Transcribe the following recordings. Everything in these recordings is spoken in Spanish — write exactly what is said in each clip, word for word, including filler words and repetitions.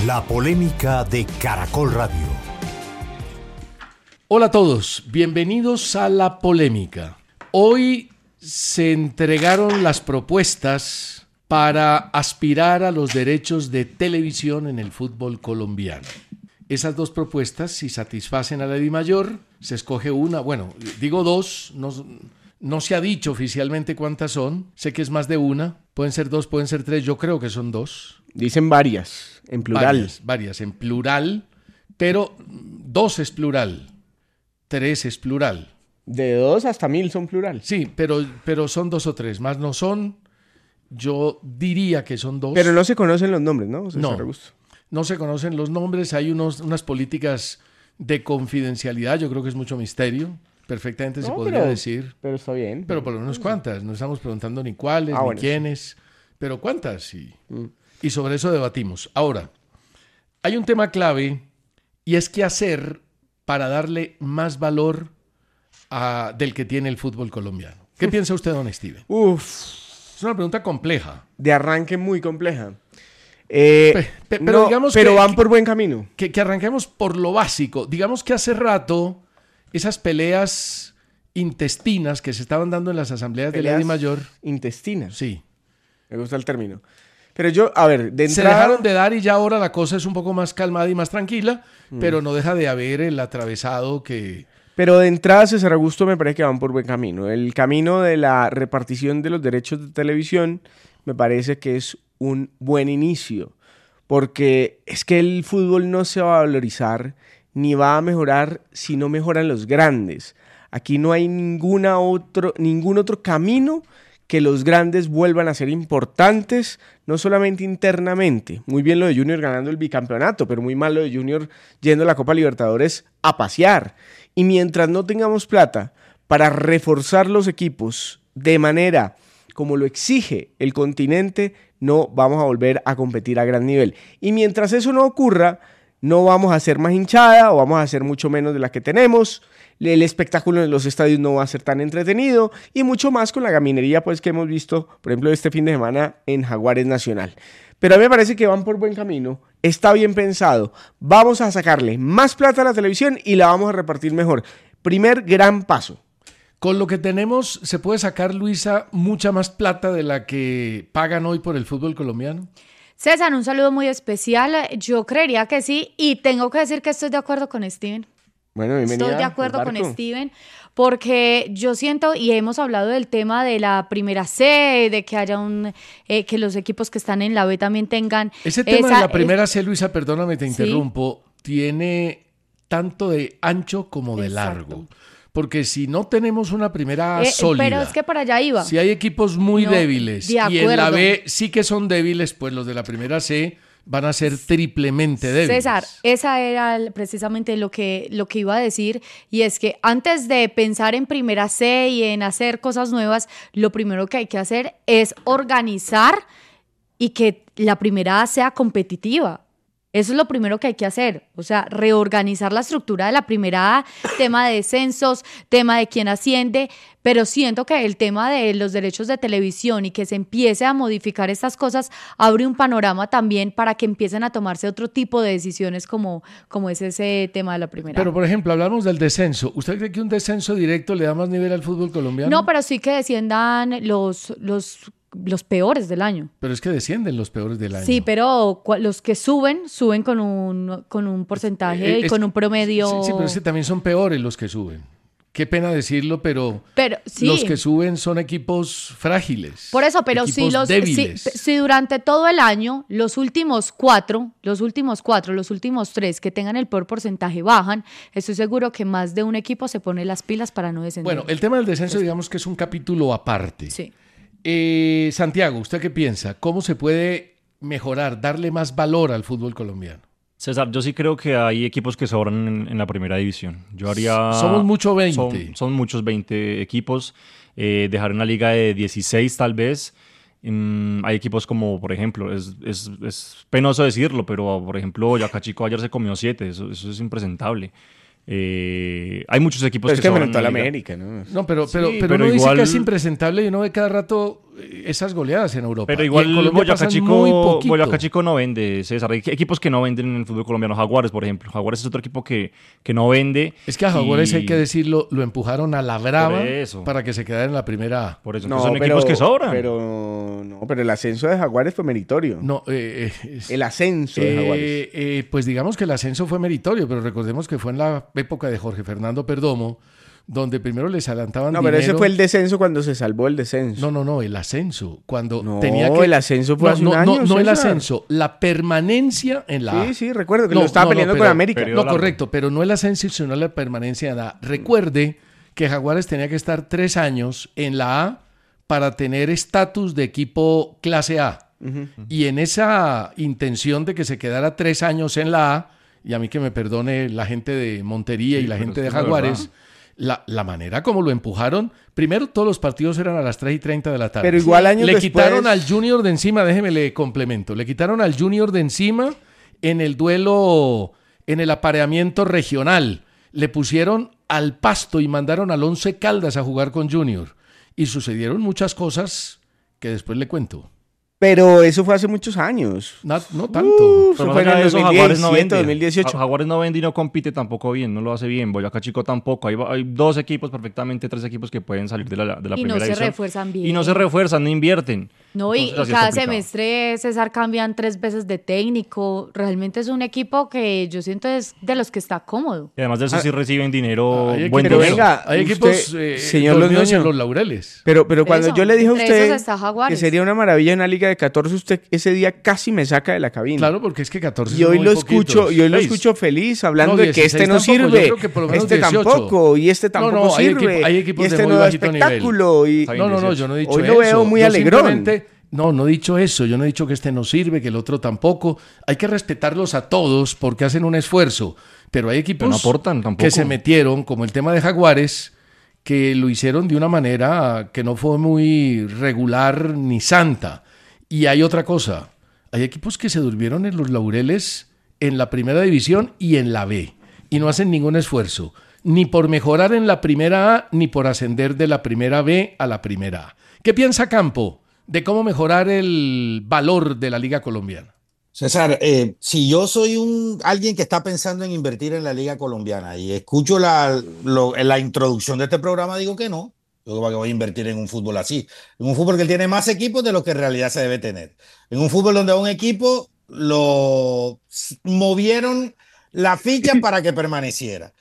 La polémica de Caracol Radio. Hola a todos, bienvenidos a La Polémica. Hoy se entregaron las propuestas para aspirar a los derechos de televisión en el fútbol colombiano. Esas dos propuestas, si satisfacen a la DIMAYOR, se escoge una, bueno, digo dos, no, no se ha dicho oficialmente cuántas son, sé que es más de una, pueden ser dos, pueden ser tres, yo creo que son dos. Dicen varias, en plural. Varias, varias en plural, pero dos es plural, tres es plural. De dos hasta mil son plural. Sí, pero, pero son dos o tres, más no son, yo diría que son dos. Pero no se conocen los nombres, ¿no? O sea, no, se gusto. no se conocen los nombres, hay unos, unas políticas de confidencialidad, yo creo que es mucho misterio, perfectamente no, se podría pero, decir. Pero está bien. Pero por lo menos cuántas, no estamos preguntando ni cuáles, ah, ni bueno, quiénes, sí. Pero cuántas, y, mm. y sobre eso debatimos. Ahora, hay un tema clave, y es qué hacer para darle más valor a, del que tiene el fútbol colombiano. ¿Qué Uf. piensa usted, don Steven? Uf. Es una pregunta compleja. De arranque muy compleja. Eh, pe, pe, pero no, digamos pero que, van por buen camino. Que, que arranquemos por lo básico. Digamos que hace rato esas peleas intestinas que se estaban dando en las asambleas peleas de la DIMAYOR. Intestinas. Sí. Me gusta el término. Pero yo, a ver, de entrada... Se dejaron de dar y ya ahora la cosa es un poco más calmada y más tranquila, mm. pero no deja de haber el atravesado que... Pero de entrada, César Augusto, me parece que van por buen camino. El camino de la repartición de los derechos de televisión me parece que es un buen inicio, porque es que el fútbol no se va a valorizar ni va a mejorar si no mejoran los grandes. Aquí no hay ninguna otro, ningún otro camino que los grandes vuelvan a ser importantes, no solamente internamente. Muy bien lo de Junior ganando el bicampeonato, pero muy mal lo de Junior yendo a la Copa Libertadores a pasear. Y mientras no tengamos plata para reforzar los equipos de manera como lo exige el continente, no vamos a volver a competir a gran nivel. Y mientras eso no ocurra, no vamos a hacer más hinchada o vamos a hacer mucho menos de la que tenemos. El espectáculo en los estadios no va a ser tan entretenido y mucho más con la gaminería pues, que hemos visto, por ejemplo, este fin de semana en Jaguares Nacional. Pero a mí me parece que van por buen camino, está bien pensado, vamos a sacarle más plata a la televisión y la vamos a repartir mejor. Primer gran paso. Con lo que tenemos, ¿se puede sacar, Luisa, mucha más plata de la que pagan hoy por el fútbol colombiano? César, un saludo muy especial. Yo creería que sí, y tengo que decir que estoy de acuerdo con Steven. Bueno, bienvenida. Estoy de acuerdo con Steven, porque yo siento, y hemos hablado del tema de la primera C, de que haya un, eh, que los equipos que están en la B también tengan... Ese tema esa, de la primera C, Luisa, perdóname, te ¿sí? interrumpo, tiene tanto de ancho como de Exacto. largo. Porque si no tenemos una primera eh, sólida... Pero es que para allá iba. Si hay equipos muy no, débiles de y en la B sí que son débiles, pues los de la primera C van a ser triplemente débiles. César, esa era precisamente lo que, lo que iba a decir, y es que antes de pensar en primera C y en hacer cosas nuevas, lo primero que hay que hacer es organizar y que la primera A sea competitiva. Eso es lo primero que hay que hacer, o sea, reorganizar la estructura de la primera A, tema de descensos, tema de quién asciende, pero siento que el tema de los derechos de televisión y que se empiece a modificar estas cosas abre un panorama también para que empiecen a tomarse otro tipo de decisiones como, como es ese tema de la primera A. Pero, por ejemplo, hablamos del descenso. ¿Usted cree que un descenso directo le da más nivel al fútbol colombiano? No, pero sí que desciendan los... los los peores del año. Pero es que descienden los peores del año. Sí, pero los que suben, suben con un, con un porcentaje es, y con un promedio... Sí, sí, pero es que también son peores los que suben. Qué pena decirlo, pero, pero sí. los que suben son equipos frágiles. Por eso, pero si, los, si, si durante todo el año los últimos cuatro, los últimos cuatro, los últimos tres que tengan el peor porcentaje bajan, estoy seguro que más de un equipo se pone las pilas para no descender. Bueno, el tema del descenso, digamos que es un capítulo aparte. Sí. Eh, Santiago, ¿usted qué piensa? ¿Cómo se puede mejorar, darle más valor al fútbol colombiano? César, yo sí creo que hay equipos que sobran en, en la primera división. Yo haría... Somos mucho veinte. Son, son muchos veinte equipos. Eh, dejar una liga de dieciséis tal vez. Um, hay equipos como, por ejemplo, es, es, es penoso decirlo, pero por ejemplo, Boyacá Chico ayer se comió siete. Eso, eso es impresentable. Eh, hay muchos equipos pero que es que sobran enfrentó a la liga. América, ¿no? No, pero, pero, Sí, pero, pero uno igual... dice que es impresentable y uno ve cada rato esas goleadas en Europa. Pero igual Y en Colombia Boyacá pasan Chico, muy poquito. Boyacá Chico no vende, César. Hay equipos que no venden en el fútbol colombiano. Jaguares, por ejemplo. Jaguares es otro equipo que, que no vende. Es que a Jaguares, y- hay que decirlo, lo empujaron a la brava Por eso. para que se quedara en la primera A. Por eso, No, que son pero, equipos que sobran. Pero, no, pero el ascenso de Jaguares fue meritorio. No, eh, eh, es- El ascenso de Eh, Jaguares. eh, pues digamos que el ascenso fue meritorio, pero recordemos que fue en la época de Jorge Fernando Perdomo, donde primero les adelantaban No, pero dinero. ese fue el descenso cuando se salvó el descenso. No, no, no, el ascenso. Cuando No, tenía que... el ascenso fue no, hace no, un no, año, no el César. ascenso, la permanencia en la A. Sí, sí, recuerdo que No, lo estaba no, no, peleando pero- con América. pero- No, largo. correcto, pero no el ascenso, sino la permanencia en la A. Recuerde que Jaguares tenía que estar tres años en la A para tener estatus de equipo clase A. Y en esa intención de que se quedara tres años en la A, y a mí que me perdone la gente de Montería Sí, y la pero gente es de que es Jaguares, verdad. la, la manera como lo empujaron, primero todos los partidos eran a las tres y treinta de la tarde. Pero igual años Le después... quitaron al Junior de encima, déjeme le complemento, le quitaron al Junior de encima en el duelo, en el apareamiento regional. Le pusieron al Pasto y mandaron al Once Caldas a jugar con Junior. Y sucedieron muchas cosas que después le cuento. Pero eso fue hace muchos años. No, no tanto. Uh, Pero eso fue en más allá el de eso, Jaguares no dos mil diecisiete, vende. dos mil dieciocho. Ja- Jaguares no vende y no compite tampoco bien, no lo hace bien. Boyacá Chico tampoco. Hay, hay dos equipos perfectamente, tres equipos que pueden salir de la, de la Y no primera se división. refuerzan bien. Y no se refuerzan, no invierten. No, y, Entonces, y así es cada complicado. semestre, César, cambian tres veces de técnico. Realmente es un equipo que yo siento es de los que está cómodo. Y además de eso sí reciben dinero, Hay buen equipos, pero dinero. venga, hay usted, equipos eh, señor dormidos Londoño. en los laureles. Pero, pero cuando Eso, yo le dije a entre usted esos está Jaguares. que sería una maravilla una liga de catorce, usted ese día casi me saca de la cabina. Claro, porque es que catorce Y son hoy muy lo escucho, poquitos. y hoy lo Seis. escucho feliz hablando No, de que este dieciséis no tampoco, yo sirve, creo que por lo menos este dieciocho. tampoco, y este No, tampoco no, hay sirve, equipo- hay equipos y de este muy no da bajito nivel. espectáculo. Y... Está bien. No, no, no, yo no he dicho Hoy eso. lo veo muy Yo alegrón. simplemente- No, no he dicho eso. Yo no he dicho que este no sirve, que el otro tampoco. Hay que respetarlos a todos porque hacen un esfuerzo. Pero hay equipos Pero no aportan tampoco. que se metieron, como el tema de Jaguares, que lo hicieron de una manera que no fue muy regular ni santa. Y hay otra cosa. Hay equipos que se durmieron en los laureles en la primera división y en la B. Y no hacen ningún esfuerzo. Ni por mejorar en la primera A, ni por ascender de la primera B a la primera A. ¿Qué piensa Campo de cómo mejorar el valor de la Liga Colombiana? César, eh, si yo soy un alguien que está pensando en invertir en la Liga Colombiana y escucho la, lo- la introducción de este programa, digo que no. Yo creo que voy a invertir en un fútbol así. En un fútbol que tiene más equipos de lo que en realidad se debe tener. En un fútbol donde a un equipo lo s- movieron la ficha para que permaneciera.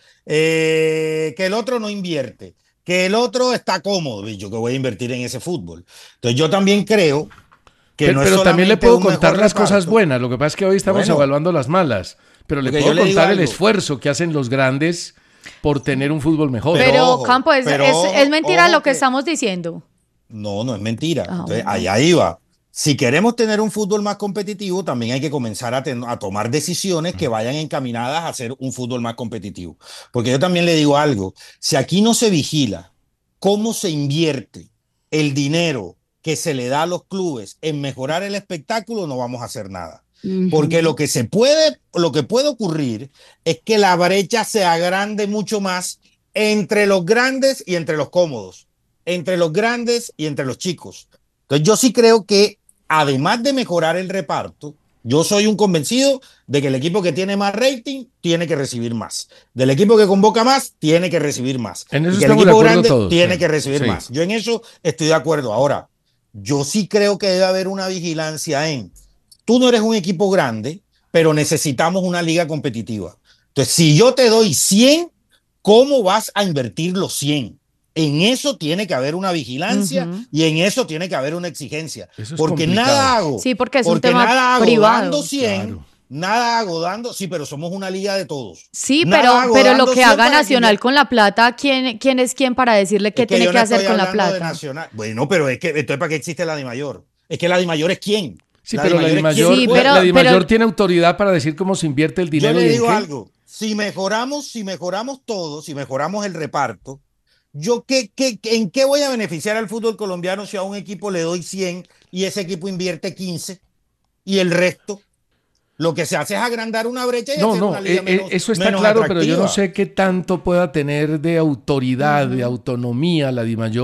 Eh, que el otro no invierte. Que el otro está cómodo. Y yo que voy a invertir en ese fútbol. Entonces yo también creo que Pero, no es pero también le solamente puedo un contar mejor las cosas reparto. buenas. Lo que pasa es que hoy estamos Bueno. evaluando las malas. Pero le Porque puedo yo le digo contar el algo. esfuerzo que hacen los grandes por tener un fútbol mejor. Pero Pero, ojo, Campo, es, pero es, ojo, es mentira ojo lo que, que- estamos diciendo. No, no es mentira. Ah, Entonces, bueno. allá iba. Si queremos tener un fútbol más competitivo, también hay que comenzar a, ten- a tomar decisiones que vayan encaminadas a hacer un fútbol más competitivo. Porque yo también le digo algo, si aquí no se vigila cómo se invierte el dinero que se le da a los clubes en mejorar el espectáculo, no vamos a hacer nada. Porque lo que se puede, lo que puede ocurrir es que la brecha se agrande mucho más entre los grandes y entre los cómodos, entre los grandes y entre los chicos. Entonces yo sí creo que además de mejorar el reparto, yo soy un convencido de que el equipo que tiene más rating tiene que recibir más. Del equipo que convoca más, tiene que recibir más. En eso Y que el estamos de equipo acuerdo grande todos, tiene sí. que recibir Sí. más. Yo en eso estoy de acuerdo. Ahora, yo sí creo que debe haber una vigilancia en, tú no eres un equipo grande, pero necesitamos una liga competitiva. Entonces, si yo te doy cien, ¿cómo vas a invertir los cien? En eso tiene que haber una vigilancia Ujú. y en eso tiene que haber una exigencia. Eso es porque complicado. nada hago. Sí, porque es un porque tema nada hago privado. dando cien, Claro. nada hago dando, sí, pero somos una liga de todos. Sí, Nada pero, hago pero lo dando que cien haga para que Nacional yo- con la plata, ¿quién, ¿quién es quién para decirle qué Es que tiene yo que no hacer estoy con la hablando de plata? Nacional. Bueno, pero es que entonces ¿para qué existe la DIMAYOR? Es que la DIMAYOR es quién. Sí, pero la DIMAYOR es DIMAYOR, quién Sí, puede. pero- la DIMAYOR pero- tiene autoridad para decir cómo se invierte el Yo dinero le y en digo qué. algo, si mejoramos, si mejoramos todo, si mejoramos el reparto, yo qué, qué, qué- ¿en qué voy a beneficiar al fútbol colombiano si a un equipo le doy cien y ese equipo invierte quince y el resto? Lo que se hace es agrandar una brecha y No, hacer no, una liga eh, eh, menos, eso está menos claro, pero yo no atractiva. sé qué tanto pueda tener de autoridad, de autonomía la DIMAYOR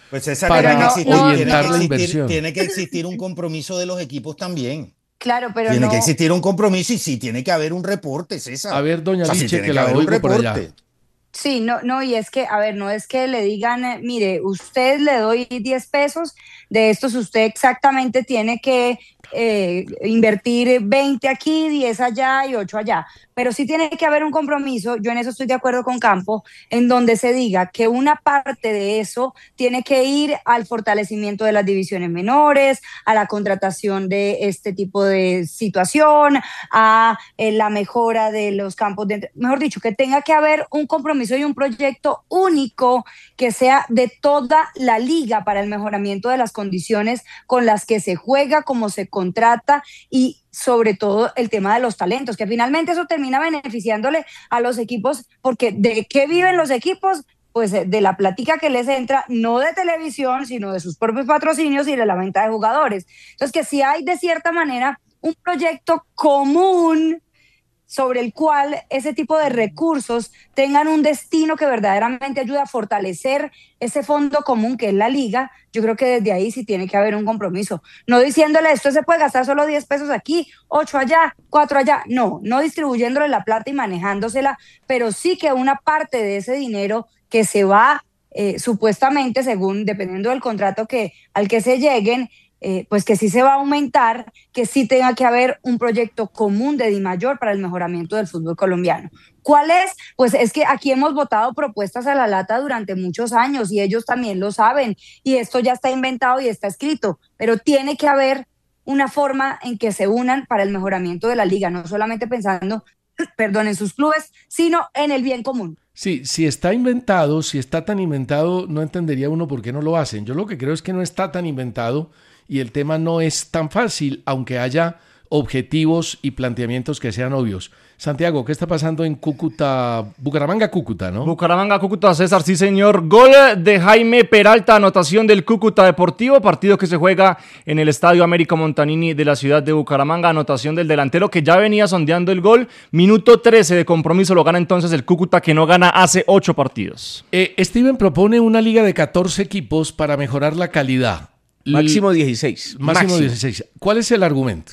Pues César, para tiene, que existir, tiene, orientar que la existir, inversión. tiene que existir un compromiso de los equipos también. Claro, pero tiene no... que existir un compromiso y sí tiene que haber un reporte, César. A ver, doña O sea, sí Liche, tiene que que la haber un oigo por allá. reporte. Sí, no, no, y es que, a ver, no es que le digan, eh, mire, usted le doy diez pesos, de estos usted exactamente tiene que eh, invertir veinte aquí, diez allá y ocho allá. Pero sí tiene que haber un compromiso, yo en eso estoy de acuerdo con Campo, en donde se diga que una parte de eso tiene que ir al fortalecimiento de las divisiones menores, a la contratación de este tipo de situación, a eh, la mejora de los campos de... Mejor dicho, que tenga que haber un compromiso y un proyecto único que sea de toda la liga para el mejoramiento de las condiciones con las que se juega, cómo se contrata y sobre todo el tema de los talentos, que finalmente eso termina beneficiándole a los equipos, porque ¿de qué viven los equipos? Pues de la plática que les entra, no de televisión, sino de sus propios patrocinios y de la venta de jugadores. Entonces, que si hay de cierta manera un proyecto común sobre el cual ese tipo de recursos tengan un destino que verdaderamente ayude a fortalecer ese fondo común que es la liga, yo creo que desde ahí sí tiene que haber un compromiso. No diciéndole esto se puede gastar solo diez pesos aquí, ocho allá, cuatro allá, no, no distribuyéndole la plata y manejándosela, pero sí que una parte de ese dinero que se va eh, supuestamente, según, dependiendo del contrato que, al que se lleguen, Eh, pues que sí se va a aumentar, que sí tenga que haber un proyecto común de DIMAYOR para el mejoramiento del fútbol colombiano. ¿Cuál es? Pues es que aquí hemos votado propuestas a la lata durante muchos años y ellos también lo saben y esto ya está inventado y está escrito, pero tiene que haber una forma en que se unan para el mejoramiento de la liga, no solamente pensando, perdón, en sus clubes, sino en el bien común. Sí, si está inventado, si está tan inventado, no entendería uno por qué no lo hacen. Yo lo que creo es que no está tan inventado y el tema no es tan fácil, aunque haya objetivos y planteamientos que sean obvios. Santiago, ¿qué está pasando en Cúcuta? Bucaramanga, Cúcuta, ¿no? Bucaramanga, Cúcuta, César, sí señor. Gol de Jaime Peralta, anotación del Cúcuta Deportivo, partido que se juega en el Estadio Américo Montanini de la ciudad de Bucaramanga, anotación del delantero que ya venía sondeando el gol. Minuto trece de compromiso, lo gana entonces el Cúcuta que no gana hace ocho partidos. Eh, Steven propone una liga de catorce equipos para mejorar la calidad. Máximo dieciséis. Máximo, máximo dieciséis. ¿Cuál es el argumento?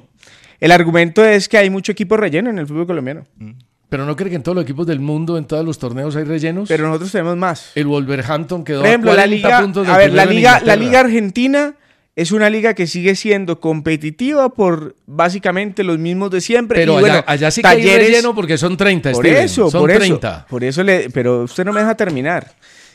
El argumento es que hay mucho equipo relleno en el fútbol colombiano. ¿Pero no cree que en todos los equipos del mundo, en todos los torneos hay rellenos? Pero nosotros tenemos más. El Wolverhampton quedó Por ejemplo, a la cuarenta liga, puntos del a ver, la primero en liga, la Inglaterra. liga argentina es una liga que sigue siendo competitiva por básicamente los mismos de siempre. Pero y allá, bueno, allá sí que Talleres, hay relleno porque son treinta, por Steven. eso, son por treinta. eso, por eso le, pero usted no me deja terminar.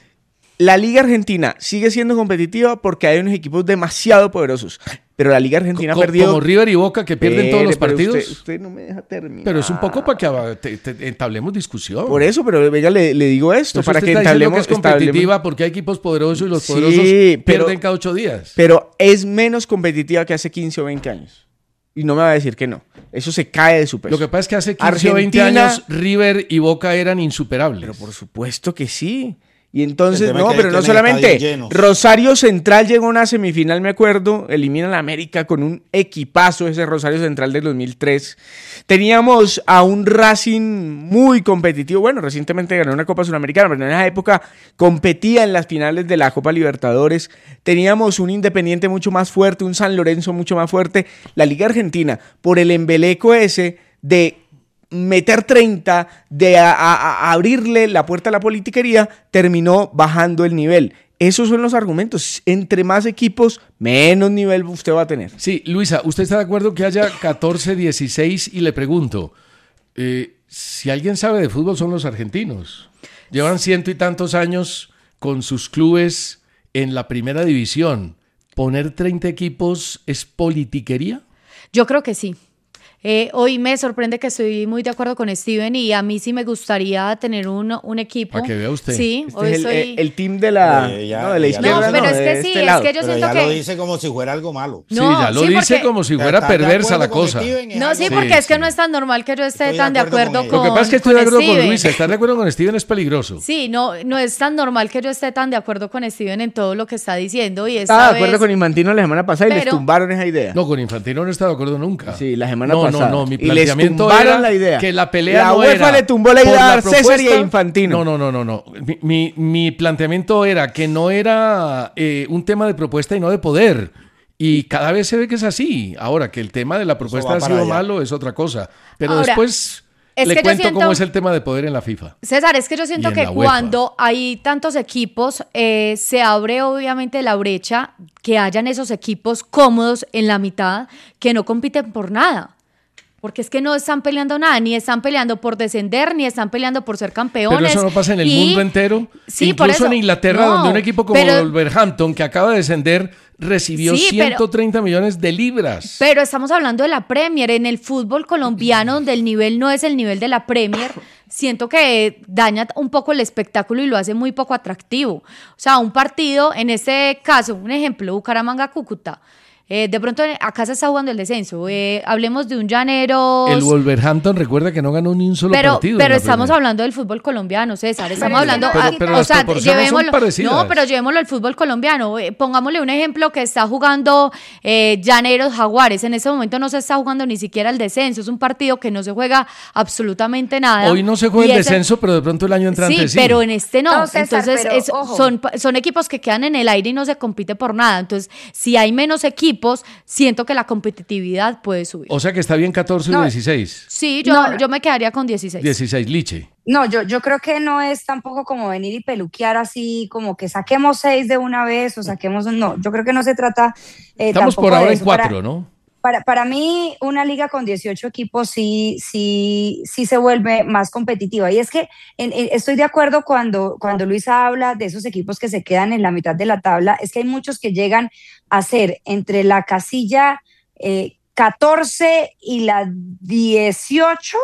La liga argentina sigue siendo competitiva porque hay unos equipos demasiado poderosos. Pero la liga argentina Co- ha perdido... Como River y Boca que pierden Espere, todos los pero partidos. Usted, usted no me deja terminar. Pero es un poco para que aba- te- te- entablemos discusión. Por eso, pero venga, le, le digo esto, Entonces para usted que está diciendo entablemos... que es competitiva establemos- porque hay equipos poderosos y los Sí, poderosos pero- pierden cada ocho días. Pero es menos competitiva que hace quince o veinte años. Y no me va a decir que no. Eso se cae de su peso. Lo que pasa es que hace quince o veinte Argentina- años River y Boca eran insuperables. Pero por supuesto que sí. Y entonces, El tema no, es que pero no tienen solamente. estadios llenos. Rosario Central llegó a una semifinal, me acuerdo, elimina a América con un equipazo, ese Rosario Central del dos mil tres. Teníamos a un Racing muy competitivo. Bueno, recientemente ganó una Copa Sudamericana, pero en esa época competía en las finales de la Copa Libertadores. Teníamos un Independiente mucho más fuerte, un San Lorenzo mucho más fuerte. La Liga Argentina, por el embeleco ese de meter treinta, de a, a, a abrirle la puerta a la politiquería, terminó bajando el nivel. Esos son los argumentos. Entre más equipos, menos nivel usted va a tener. Sí, Luisa, ¿usted está de acuerdo que haya catorce, dieciséis? Y le pregunto, eh, si alguien sabe de fútbol son los argentinos. Llevan ciento y tantos años con sus clubes en la primera división. ¿Poner treinta equipos es politiquería? Yo creo que sí. Eh, hoy me sorprende que estoy muy de acuerdo con Steven y a mí sí me gustaría tener un, un equipo. Para que vea usted. Sí, Este hoy es el, soy... el- el team de la, Eh, ya- no, de la ya- izquierda. No, pero no, es de que sí, este es lado. que yo Pero siento ya que... lo dice como si fuera algo malo. Sí, No, ya lo sí, dice porque- como si fuera ¿Estás de perversa acuerdo la con cosa. Steven? Es No, sí, algo- porque Sí, es que sí. no es tan normal que yo esté Estoy de tan de acuerdo acuerdo con con él. Lo que pasa es que estoy de acuerdo con Steven. Luisa. Estar de acuerdo con Steven es peligroso. Sí, no, no es tan normal que yo esté tan de acuerdo con Steven en todo lo que está diciendo y esta Estaba de acuerdo vez- con Infantino la semana pasada y les Pero- tumbaron esa idea. No, con Infantino no he estado de acuerdo nunca. Sí, la semana no, pasada. No, no, mi y les planteamiento tumbaron era la idea. que la pelea la no UEFA era le tumbó la por idea la a César y a propuesta. Infantino. No, no, no, no, no. Mi, mi, mi planteamiento era que no era eh, un tema de propuesta y no de poder. Y cada vez se ve que es así. Ahora, que el tema de la propuesta va ha para sido allá. malo es otra cosa. Pero Ahora, después es le que yo cuento siento- cómo es el tema de poder en la FIFA. César, es que yo siento Y en que la UEFA. cuando hay tantos equipos, eh, se abre obviamente la brecha que hayan esos equipos cómodos en la mitad que no compiten por nada. Porque es que no están peleando nada, ni están peleando por descender, ni están peleando por ser campeones. Pero eso no pasa en el Y- mundo entero. Sí, por Incluso eso. en Inglaterra, No, donde un equipo como pero- Wolverhampton, que acaba de descender, recibió Sí, pero- ciento treinta millones de libras. Pero estamos hablando de la Premier, en el fútbol colombiano, donde el nivel no es el nivel de la Premier, siento que daña un poco el espectáculo y lo hace muy poco atractivo. O sea, un partido, en este caso, un ejemplo, Bucaramanga-Cúcuta. Eh, de pronto acá se está jugando el descenso. Eh, hablemos de un Llaneros. El Wolverhampton, recuerda que no ganó ni un solo pero, partido. pero en la estamos Premier. hablando del fútbol colombiano, César. Estamos Pero- hablando. pero- ah, pero o las sea, proporciones son llevémoslo- parecidas. No, pero llevémoslo al fútbol colombiano. Eh, pongámosle un ejemplo que está jugando eh, Llaneros Jaguares. En ese momento no se está jugando ni siquiera el descenso. Es un partido que no se juega absolutamente nada. Hoy no se juega Y el ese- descenso, pero de pronto el año entrante Sí, sí. pero en este no. No, César, Entonces, pero, es- ojo. son, son equipos que quedan en el aire y no se compite por nada. Entonces, si hay menos equipos, siento que la competitividad puede subir. O sea que está bien catorce No. y dieciséis. Sí, yo, No, no. yo me quedaría con dieciséis. dieciséis, Liche. No, yo, yo creo que no es tampoco como venir y peluquear así, como que saquemos seis de una vez o saquemos un... No, yo creo que no se trata eh, Estamos tampoco por de ahora en eso. Para- cuatro, ¿no? Para, para mí, una liga con dieciocho equipos sí, sí, sí se vuelve más competitiva. Y es que en- en- estoy de acuerdo cuando, cuando Luisa habla de esos equipos que se quedan en la mitad de la tabla. Es que hay muchos que llegan a ser entre la casilla eh, catorce y la dieciocho.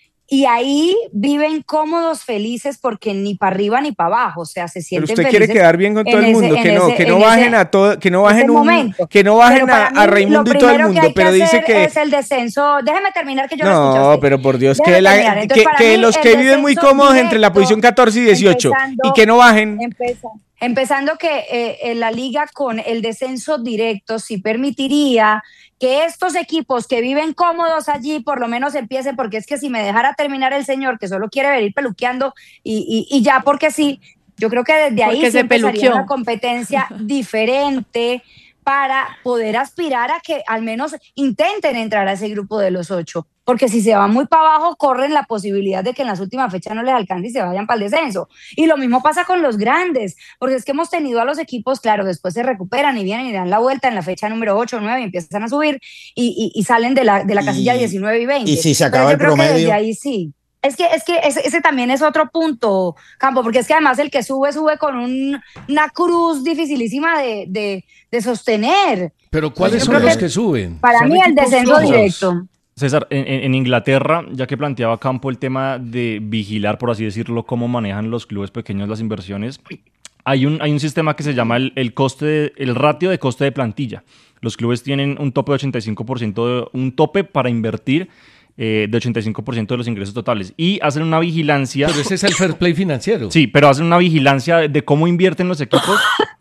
Y ahí viven cómodos, felices, porque ni para arriba ni para abajo, o sea, se Pero sienten usted felices. quiere quedar bien con todo en el mundo, ese- que en no, ese- que no en bajen ese- a todo, que no bajen ese un, momento. que no bajen Pero a, para a mí, Raimundo lo y todo el primero que mundo, hay que pero dice hacer que es el descenso. Déjeme terminar que yo lo no, escucho a usted. pero por Dios, Déjeme que, la- terminar. Entonces, que, para que mí, los el que viven muy descenso cómodos entre la directo, posición catorce y dieciocho empezando- y que no bajen. Empeza- empezando que eh, en la liga con el descenso directo sí permitiría que estos equipos que viven cómodos allí por lo menos empiecen, porque es que si me dejara terminar el señor que solo quiere venir peluqueando y, y, y ya porque sí, yo creo que desde ahí Porque sí se empezaría peluqueó. una competencia diferente para poder aspirar a que al menos intenten entrar a ese grupo de los ocho. Porque si se van muy para abajo, corren la posibilidad de que en las últimas fechas no les alcance y se vayan para el descenso. Y lo mismo pasa con los grandes, porque es que hemos tenido a los equipos, claro, después se recuperan y vienen y dan la vuelta en la fecha número ocho o nueve y empiezan a subir y, y, y salen de la, de la Y- casilla diecinueve y veinte. y si se Pero acaba yo el creo que promedio. desde ahí sí. Es que, es que ese, ese también es otro punto, Campo, porque es que además el que sube, sube con un- una cruz dificilísima de, de, de sostener. Pero ¿cuáles Yo son creo los que que suben? Para Son mí el equipos descenso flojos. directo. César, en, en- en Inglaterra, ya que planteaba Campo el tema de vigilar, por así decirlo, cómo manejan los clubes pequeños las inversiones, hay un, hay un sistema que se llama el, el coste de- el ratio de coste de plantilla. Los clubes tienen un tope de ochenta y cinco por ciento, de- un tope para invertir eh, de ochenta y cinco por ciento de los ingresos totales y hacen una vigilancia. Pero ese es el fair play financiero. Sí, pero hacen una vigilancia de, de cómo invierten los equipos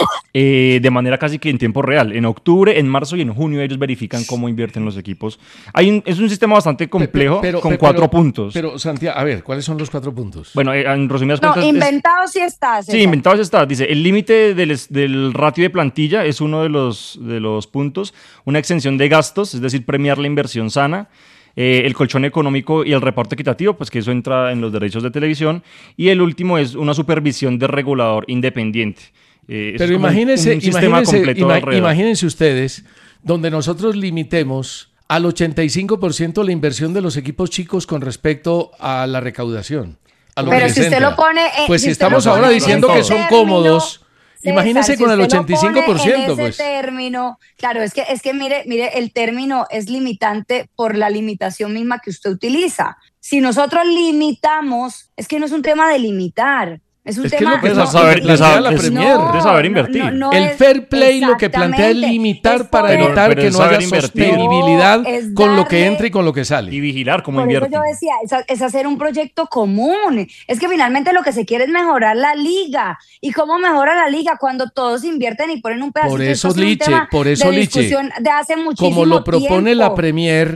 eh, de manera casi que en tiempo real. En octubre, en marzo y en junio ellos verifican cómo invierten los equipos. Hay un- es un sistema bastante complejo Pe- pero- con pe- cuatro pero- puntos. Pero, Santiago, a ver, ¿cuáles son los cuatro puntos? bueno, eh, en resumidas No, cuentas... es- inventado sí está. Sí, inventados está. Dice, el límite del, es- del ratio de plantilla es uno de los, de los puntos. Una exención de gastos, es decir, premiar la inversión sana. Eh, el colchón económico y el reparto equitativo, pues que eso entra en los derechos de televisión. Y el último es una supervisión de regulador independiente. Eh, eso Pero es como un- imagínense, un sistema imagínense, completo ima- alrededor. imagínense ustedes donde nosotros limitemos al ochenta y cinco por ciento la inversión de los equipos chicos con respecto a la recaudación. A lo Pero que si les usted entra. lo pone, eh, Pues si si usted estamos lo ahora pone en diciendo ese que son término, cómodos, César, imagínense si con el usted lo ochenta y cinco por ciento, pone en ese pues. término, claro, es que, es que mire, mire, el término es limitante por la limitación misma que usted utiliza. Si nosotros limitamos, es que no es un tema de limitar, es un Es que tema es lo que de no- saber- plantea de saber- la de- Premier. de saber invertir. El es- fair play lo que plantea es exactamente, limitar para poder- evitar Pero que es no haya saber invertir. sostenibilidad No, es con lo que darle- entra y con lo que sale. Y vigilar cómo Por eso invierten. yo decía, es, es hacer un proyecto común. Es que finalmente lo que se quiere es mejorar la liga. ¿Y cómo mejora la liga? Cuando todos invierten y ponen un pedacito. Por Esto eso, ha sido un Liche, tema por eso, de Liche, discusión de hace muchísimo como lo propone la tiempo. Premier,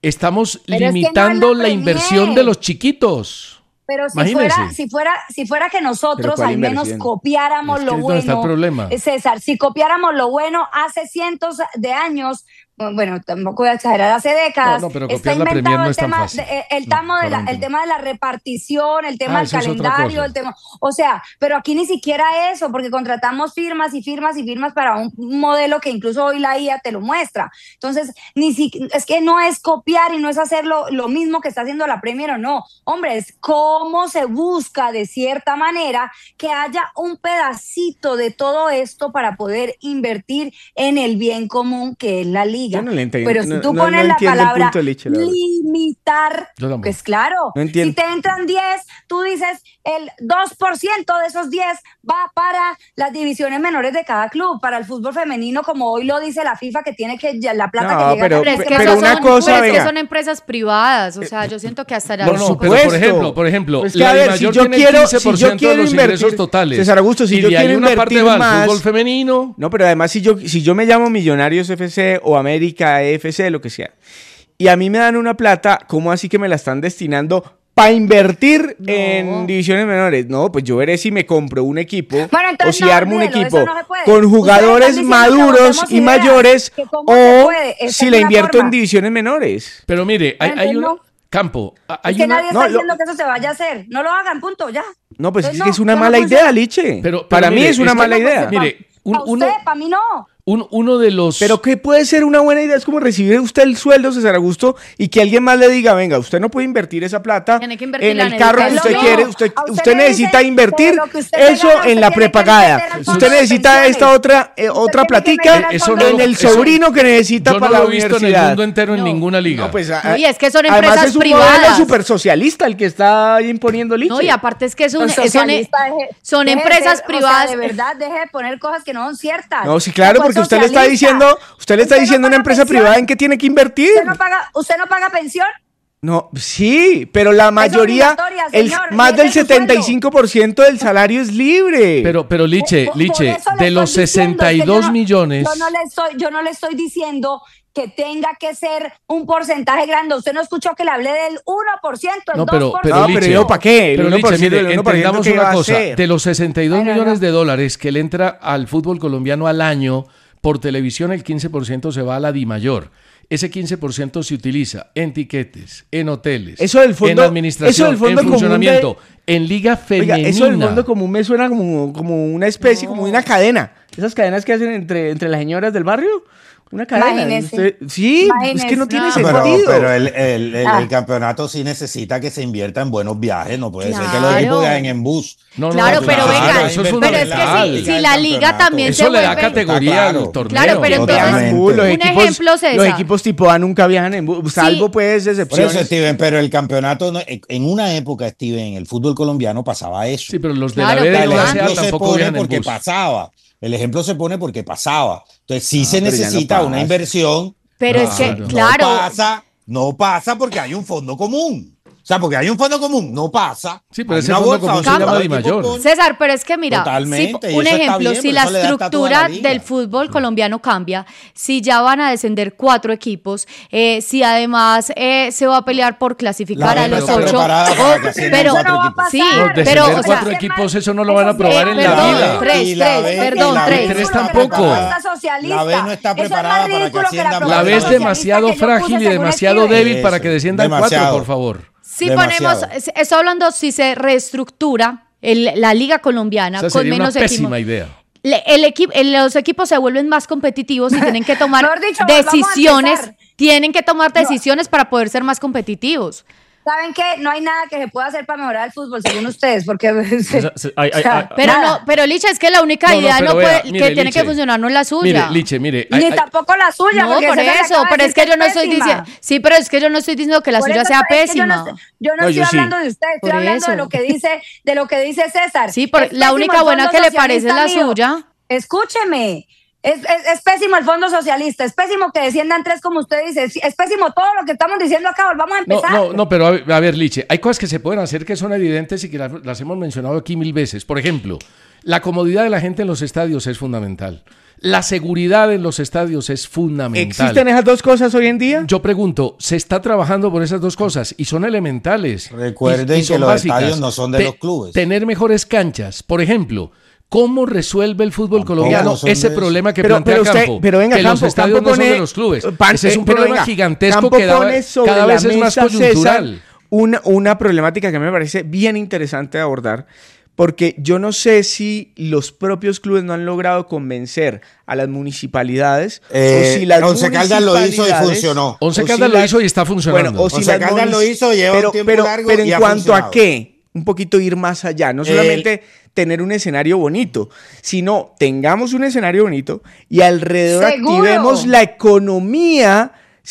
estamos Pero es que no es limitando la la inversión Premier. de los chiquitos. Pero si Imagínese. fuera, si fuera, si fuera que Pero nosotros ¿cuál al menos inversión? copiáramos Es que lo ahí es donde está el bueno, problema. eh, César, si copiáramos lo bueno hace cientos de años, bueno, tampoco voy a exagerar, hace décadas, No, no, pero está copiar la Premier inventado no el es tan tema, fácil. de- eh, el, No, tamo de la- realmente el no. tema de la repartición, el tema Ah, del eso es otra calendario, cosa. el tema, o sea, pero aquí ni siquiera eso, porque contratamos firmas y firmas y firmas para un modelo que incluso hoy la I A te lo muestra. Entonces, ni si, es que no es copiar y no es hacer lo, lo mismo que está haciendo la Premier o no. Hombre, es cómo se busca de cierta manera que haya un pedacito de todo esto para poder invertir en el bien común que es la liga. Yo no le entiendo, Pero si no- tú no- pones no la entiendo el palabra punto de Liche, la verdad. limitar, Yo tampoco. pues claro, No entiendo. si te entran diez, tú dices el dos por ciento de esos diez va para las divisiones menores de cada club, para el fútbol femenino, como hoy lo dice la FIFA, que tiene que ya la plata No, que llega pero- a Pero es que, pero esas una son, cosa, pero es que venga. son empresas privadas, o sea, yo siento que hasta allá No, Por no, tampoco- pero por supuesto. ejemplo, por ejemplo, Pues que, la a ver, DIMAYOR si yo tiene quiero- el quince por si yo ciento quiero de los invertir- ingresos totales. César Augusto, si y yo de ahí quiero una parte invertir va al más- fútbol femenino. No, pero además si yo, si yo me llamo Millonarios F C o América F C, lo que sea, y a mí me dan una plata, ¿cómo así que me la están destinando para invertir No. en divisiones menores? No, pues yo veré si me compro un equipo Bueno, o entonces si no, armo un olvídelo, equipo eso no se puede. con Ustedes jugadores están diciendo que maduros votemos y ideas, mayores que cómo se o puede, esa si es le una invierto en forma. divisiones menores. Pero mire, hay, hay Entonces, una... no. Campo, hay Es que una... nadie no, está lo- diciendo que eso se vaya a hacer. No lo hagan, punto, ya. No, pues Entonces, es que es una eso no mala funciona. idea, Liche. Pero- pero Para mí mire, es una es que mala no idea. funciona. Mire, un- Para uno- usted, para mí no. un- uno de los... Pero ¿qué puede ser una buena idea? Es como recibir usted el sueldo, César Augusto, y que alguien más le diga, venga, usted no puede invertir esa plata Tiene que en invertirla el en carro que educación. usted No, quiere. Usted, a usted usted le necesita dicen invertir que lo que usted se eso gana, usted en la tiene que prepagada. meter al fondo Usted de necesita pensiones. esta otra, eh, Usted otra tiene que meter platica al Eso fondo no en de el eso- sobrino que necesita Yo no para lo la he visto en el universidad. mundo entero en No. ninguna liga. No, pues, a- No, y es que son además empresas es un privadas. modelo súper socialista el que está imponiendo Liche. No, y aparte es que es un- Los son, socialistas, deje- son deje de empresas ser- privadas. O sea, de verdad, deje de poner cosas que no son ciertas. No, sí, claro, ¿Cuál porque usted le está socialista? diciendo, usted le está ¿Usted no diciendo a una paga empresa pensión? privada en qué tiene que invertir. ¿Usted no paga, usted no paga pensión? No, sí, pero la mayoría, obligatoria, el, señor, más y del ese es su setenta y cinco por ciento del salario es libre. Pero, pero Liche, Por- por Liche, eso le de los estoy diciendo, sesenta y es que yo dos no- millones... Yo no, le estoy, yo no le estoy diciendo que tenga que ser un porcentaje grande. Usted no escuchó que le hablé del uno por ciento, el No, pero, dos por pero No, ciento. pero Liche, yo, ¿pa' qué? El Pero uno por Liche, ciento, mire, el uno por ciento, entendamos ¿qué una va a cosa. hacer? De los sesenta y dos Ay, no, millones no. de dólares que le entra al fútbol colombiano al año, por televisión el quince por ciento se va a la DIMAYOR. Ese quince por ciento se utiliza en tiquetes, en hoteles, Eso del fondo- en administración, eso del fondo en común de- funcionamiento, en liga Oiga, femenina. eso del fondo común me suena como, como una especie, como una cadena. Esas cadenas que hacen entre, entre las señoras del barrio. Una cadena. Imagínese. Usted- sí, Imagínese. es que no tiene No. Pero, sentido. pero el, el- el- Ah. el campeonato sí necesita que se invierta en buenos viajes. No puede ser que los Claro. equipos viajen en bus. No, no, Claro, no, pero claro, venga, eso es pero es que fundamental. si, si la liga también Eso se le da vuelve... categoría Claro. al torneo. Claro, pero entonces- Totalmente. Uh, los Un equipos, ejemplo, César. los equipos tipo A nunca viajan en bus, salvo pues Por excepciones. eso, Steven, pero el campeonato, no- en una época, Steven, en el fútbol colombiano pasaba eso. Sí, pero los de Claro, la B de pero el clase A ejemplo se tampoco pone viajan en porque bus. pasaba. El ejemplo se pone porque pasaba. Entonces sí Ah, se pero ya no necesita una pasa. inversión. Pero No, es que, no claro, No pasa, no pasa porque hay un fondo común. O sea, porque hay un fondo común, no pasa. Sí, pero Hay ese una fondo bolsa común donde se todos llama los equipos DIMAYOR. ponen- César, pero es que mira, Totalmente, si- y un eso está ejemplo, bien, si pero la eso le da estatus a la estructura liga. del fútbol colombiano cambia, si ya van a descender cuatro equipos, eh, si además eh, se va a pelear por clasificar La a B no los está ocho, preparada oh, para que asciendan pero cuatro no va a equipos. sí, pasar. No, pero descender o sea, cuatro equipos, eso no lo van a probar eh, en perdón, la vida. tres, Y la tres, B- perdón, y la B tres. no Tres está tampoco. preparada. Socialista. La B no está Eso es preparada más para que ridículo que asciendan la cuatro La Pero B es socialista demasiado que yo puse frágil y según demasiado Steven. débil para que Eso, desciendan cuatro, demasiado. por favor. Sí, ponemos, Demasiado. estoy hablando si se reestructura el- la liga colombiana O sea, con sería una menos pésima equipos. idea. Le- el equipo, el- los equipos se vuelven más competitivos y tienen que tomar Mejor dicho, volvamos a decisiones, empezar. tienen que tomar decisiones para poder ser más competitivos. ¿Saben qué? No hay nada que se pueda hacer para mejorar el fútbol, según ustedes, porque... sea, se- hay- hay- o sea, hay- Pero nada. no, pero Licha, es que la única No, no, idea pero no vea, puede, mire, que tiene Liche. que funcionar no es la Mire, suya. Liche, mire. Ni hay- hay- tampoco la suya, No, porque por César le eso, acaba de pero es decir que yo no estoy pésima. diciendo, sí, pero es que yo no estoy diciendo que la Por suya eso sea es que yo no pésima. estoy- Yo no, No, estoy yo sí. hablando de usted, estoy Por hablando eso. de lo que dice, de lo que dice César. Sí, por- Es la pésimo única el buena fondo que le parece es la socialista mío. suya. Escúcheme. Es, es, es pésimo el fondo socialista, es pésimo que desciendan tres como usted dice, es, es pésimo todo lo que estamos diciendo acá, volvamos a No, empezar. no, no, pero a ver, a ver, Liche, hay cosas que se pueden hacer que son evidentes y que las, las hemos mencionado aquí mil veces. Por ejemplo, la comodidad de la gente en los estadios es fundamental. La seguridad en los estadios es fundamental. ¿Existen esas dos cosas hoy en día? Yo pregunto, ¿se está trabajando por esas dos cosas? Y son elementales. Recuerden y, y son que los básicas. estadios no son de Te, los clubes. Tener mejores canchas. Por ejemplo, ¿cómo resuelve el fútbol Tampoco colombiano ese de problema que pero, plantea pero usted, Campo? pero venga, que Campo, los estadios Campo no son pone, de los clubes. Pan, Ese es un pero problema venga, gigantesco Campo que da, pone sobre cada la vez es más mesa, coyuntural. César, una, una problemática que me parece bien interesante de abordar, porque yo no sé si los propios clubes no han logrado convencer a las municipalidades Eh, o si las Once Caldas lo hizo y municipalidades- funcionó. Once o Caldas si lo las- hizo y está funcionando. Bueno, o si Once las Caldas munici- lo hizo, lleva pero, un tiempo pero, largo pero y en ha cuanto a funcionado. qué, un poquito ir más allá, no solamente tener un escenario bonito, sino tengamos un escenario bonito y alrededor ¡Seguro! activemos la economía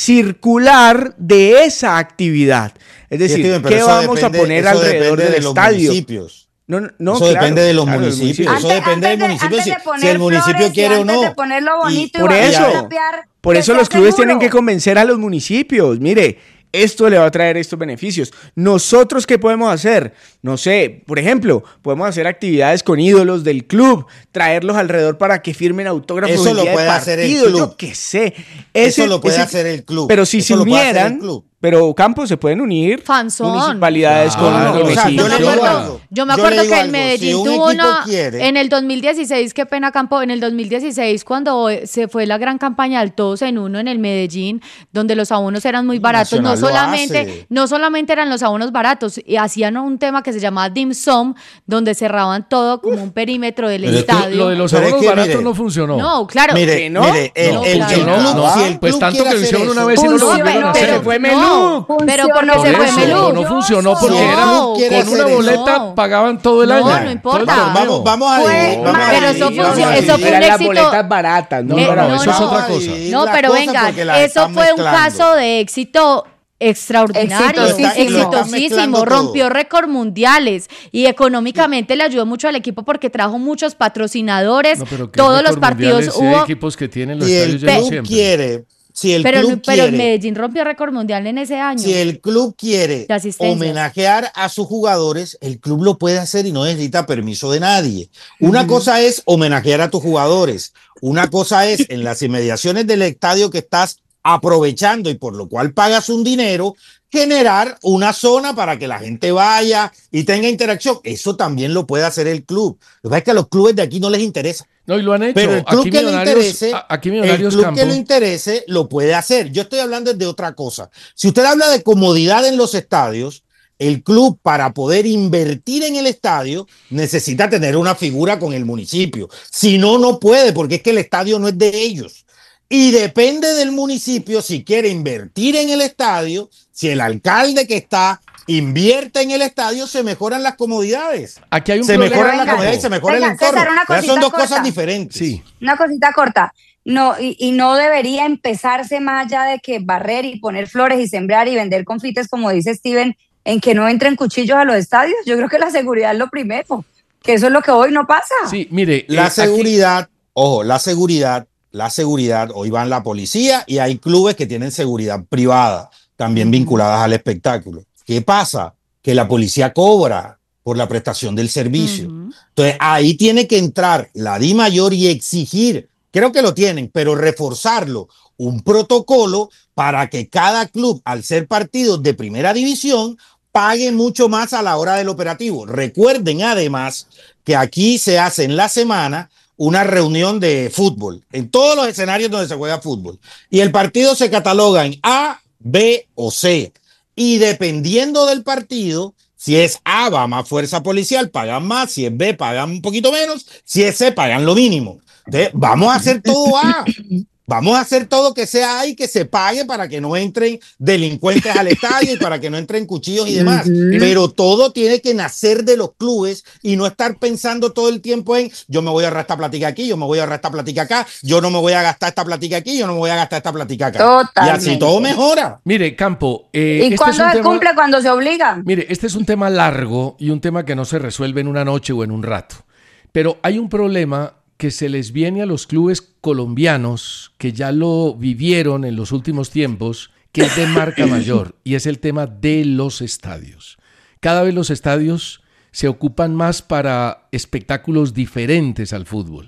circular de esa actividad. Es decir, Sí, Steven, pero ¿qué eso vamos depende- a poner eso alrededor depende del de los estadio? municipios. No, no, no, Eso claro, depende de los claro, municipios. Antes- Eso depende del antes de- municipio. antes Si, de si poner el municipio flores y quiere o antes no. de ponerlo bonito y por volver eso, a tapear, por que eso sea los clubes seguro. tienen que convencer a los municipios. Mire, esto le va a traer estos beneficios. ¿Nosotros qué podemos hacer? No sé, por ejemplo, podemos hacer actividades con ídolos del club, traerlos alrededor para que firmen autógrafos Eso el lo día de puede hacer el partido, club. Yo qué sé. Eso lo puede hacer el club. Pero si Eso se lo puede hacer el unieran, club. pero Campos se pueden unir. Fanzón. Municipalidades Claro, con o sea, vecinos. yo Yo me le digo acuerdo, algo. yo me Yo acuerdo le digo que el algo, Medellín si un tuvo equipo una quiere- en el dos mil dieciséis, qué pena Campo, en el dos mil dieciséis cuando eh, se fue la gran campaña del Todos en Uno en el Medellín, donde los abonos eran muy baratos, no Nacional lo solamente hace. no solamente eran los abonos baratos, y hacían un tema que se llamaba Dim Sum, donde cerraban todo como un perímetro del Pero es que estadio. Lo de los Pero es abonos que, baratos mire, no funcionó. No, claro. Mire, ¿Que no? mire, el, No, el- el claro. club, No, si el pues club tanto quiere que lo hacer hicieron una eso- vez y no lo Funcionó, volvieron a pero hacer. fue no, Melú. pero porque Por se fue eso, Melú. no funcionó porque Si el era club quiere con una hacer eso- boleta No. pagaban todo el No, año. no Todo el importa. torneo. Vamos, vamos a Fue dividir, vamos a Pero dividir, eso vamos a funcionó- dividir. eso fue un Eran las éxito. boletas baratas, no, Eh, baratas. no, eso es otra cosa. No, Las pero cosas venga, porque las eso están fue un mezclando. caso de éxito extraordinario, Exitosísimo. Lo están mezclando exitosísimo, todo. rompió récord mundiales y económicamente le ayudó mucho al equipo porque trajo muchos patrocinadores, No, pero que todos récord los partidos mundiales, sí hay hubo, equipos que tienen los Si el estadios llenos club siempre. quiere, si el pero, club pero quiere, Medellín rompió récord mundial en ese año. si el club quiere De asistencias. homenajear a sus jugadores, el club lo puede hacer y no necesita permiso de nadie. Una cosa es homenajear a tus jugadores, una cosa es en las inmediaciones del estadio que estás aprovechando y por lo cual pagas un dinero, generar una zona para que la gente vaya y tenga interacción. Eso también lo puede hacer el club. Lo que pasa es que a los clubes de aquí no les interesa. No, y lo han hecho. Pero el club aquí que le Millonarios, interese, a- aquí el Millonarios club Campo. que le interese lo puede hacer. Yo estoy hablando de otra cosa. Si usted habla de comodidad en los estadios, el club para poder invertir en el estadio necesita tener una figura con el municipio. Si no, no puede porque es que el estadio no es de ellos. Y depende del municipio si quiere invertir en el estadio, si el alcalde que está invierte en el estadio, se mejoran las comodidades. Aquí hay un Se problema. mejoran las venga, comodidades y se mejora venga, el entorno. César, una Pero son cosita dos corta. cosas diferentes. Sí. Una cosita corta. No, y, y no debería empezarse más allá de que barrer y poner flores y sembrar y vender confites, como dice Steven, en que no entren cuchillos a los estadios. Yo creo que la seguridad es lo primero, que eso es lo que hoy no pasa. Sí, mire. La eh, aquí- seguridad, ojo, la seguridad, la seguridad, hoy van la policía y hay clubes que tienen seguridad privada, también vinculadas al espectáculo. ¿Qué pasa? Que la policía cobra por la prestación del servicio. Ujú. Entonces ahí tiene que entrar la Di Mayor y exigir, creo que lo tienen, pero reforzarlo, un protocolo para que cada club, al ser partidos de primera división, pague mucho más a la hora del operativo. Recuerden además que aquí se hace en la semana una reunión de fútbol, en todos los escenarios donde se juega fútbol. Y el partido se cataloga en A, B o C. Y dependiendo del partido, si es A, va más fuerza policial, pagan más. Si es B, pagan un poquito menos. Si es C, pagan lo mínimo. Entonces, vamos a hacer todo A. Vamos a hacer todo que sea A y que se pague para que no entren delincuentes al estadio y para que no entren cuchillos y demás. Pero todo tiene que nacer de los clubes y no estar pensando todo el tiempo en yo me voy a ahorrar esta platica aquí, yo me voy a ahorrar esta platica acá, yo no me voy a gastar esta platica aquí, yo no me voy a gastar esta platica acá. Totalmente. Y así todo mejora. Mire, Campo. eh, ¿Y este es cuándo un se tema- cumple? Cuando se obliga. Mire, este es un tema largo y un tema que no se resuelve en una noche o en un rato. Pero hay un problema que se les viene a los clubes colombianos que ya lo vivieron en los últimos tiempos, que es de marca mayor, y es el tema de los estadios. Cada vez los estadios se ocupan más para espectáculos diferentes al fútbol.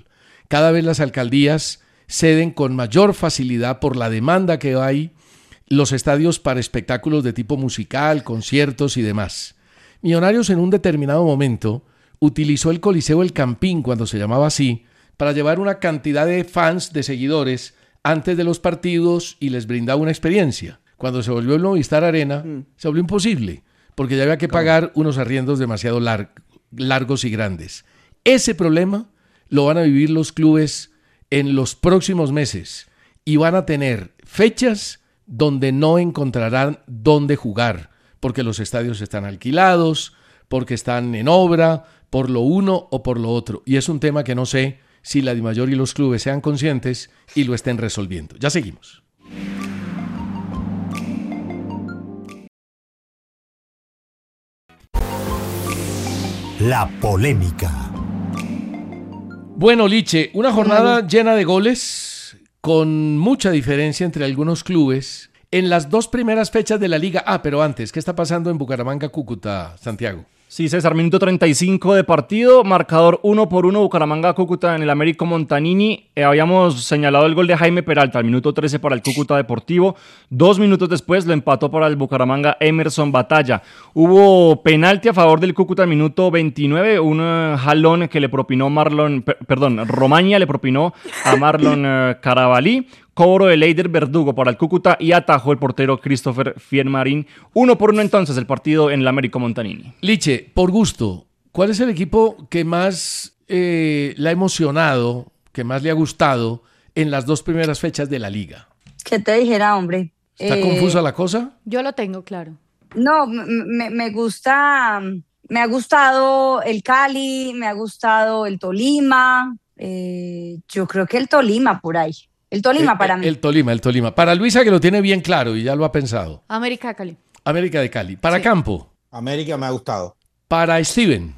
Cada vez las alcaldías ceden con mayor facilidad por la demanda que hay los estadios para espectáculos de tipo musical, conciertos y demás. Millonarios en un determinado momento utilizó el Coliseo El Campín, cuando se llamaba así, para llevar una cantidad de fans, de seguidores, antes de los partidos y les brindaba una experiencia. Cuando se volvió el Movistar Arena, mm. se volvió imposible, porque ya había que pagar unos arriendos demasiado lar- largos y grandes. Ese problema lo van a vivir los clubes en los próximos meses y van a tener fechas donde no encontrarán dónde jugar, porque los estadios están alquilados, porque están en obra, por lo uno o por lo otro. Y es un tema que no sé si la DIMAYOR y los clubes sean conscientes y lo estén resolviendo. Ya seguimos. La polémica. Bueno, Liche, una jornada llena de goles, con mucha diferencia entre algunos clubes, en las dos primeras fechas de la Liga. Ah, pero antes, ¿qué está pasando en Bucaramanga, Cúcuta, Santiago? Sí, César, minuto treinta y cinco de partido, marcador uno por uno, Bucaramanga Cúcuta en el Américo Montanini. Eh, habíamos señalado el gol de Jaime Peralta al minuto trece para el Cúcuta Deportivo. Dos minutos después lo empató para el Bucaramanga Emerson Batalla. Hubo penalti a favor del Cúcuta al minuto veintinueve, un uh, jalón que le propinó Marlon, per, perdón, Romaña le propinó a Marlon uh, Carabalí. Cobro de Leider Verdugo para el Cúcuta y atajó el portero Christopher Fiermarín. Uno por uno entonces el partido en el Américo Montanini. Liche, por gusto, ¿cuál es el equipo que más eh, le ha emocionado, que más le ha gustado en las dos primeras fechas de la Liga? ¿Qué te dijera, hombre? ¿Está eh, confusa la cosa? Yo lo tengo claro. No, me, me gusta, me ha gustado el Cali, me ha gustado el Tolima, eh, yo creo que el Tolima por ahí. El Tolima el, para el, mí. El Tolima, el Tolima. Para Luisa, que lo tiene bien claro y ya lo ha pensado. América de Cali. América de Cali. Para Sí. Campo. América me ha gustado. Para Steven.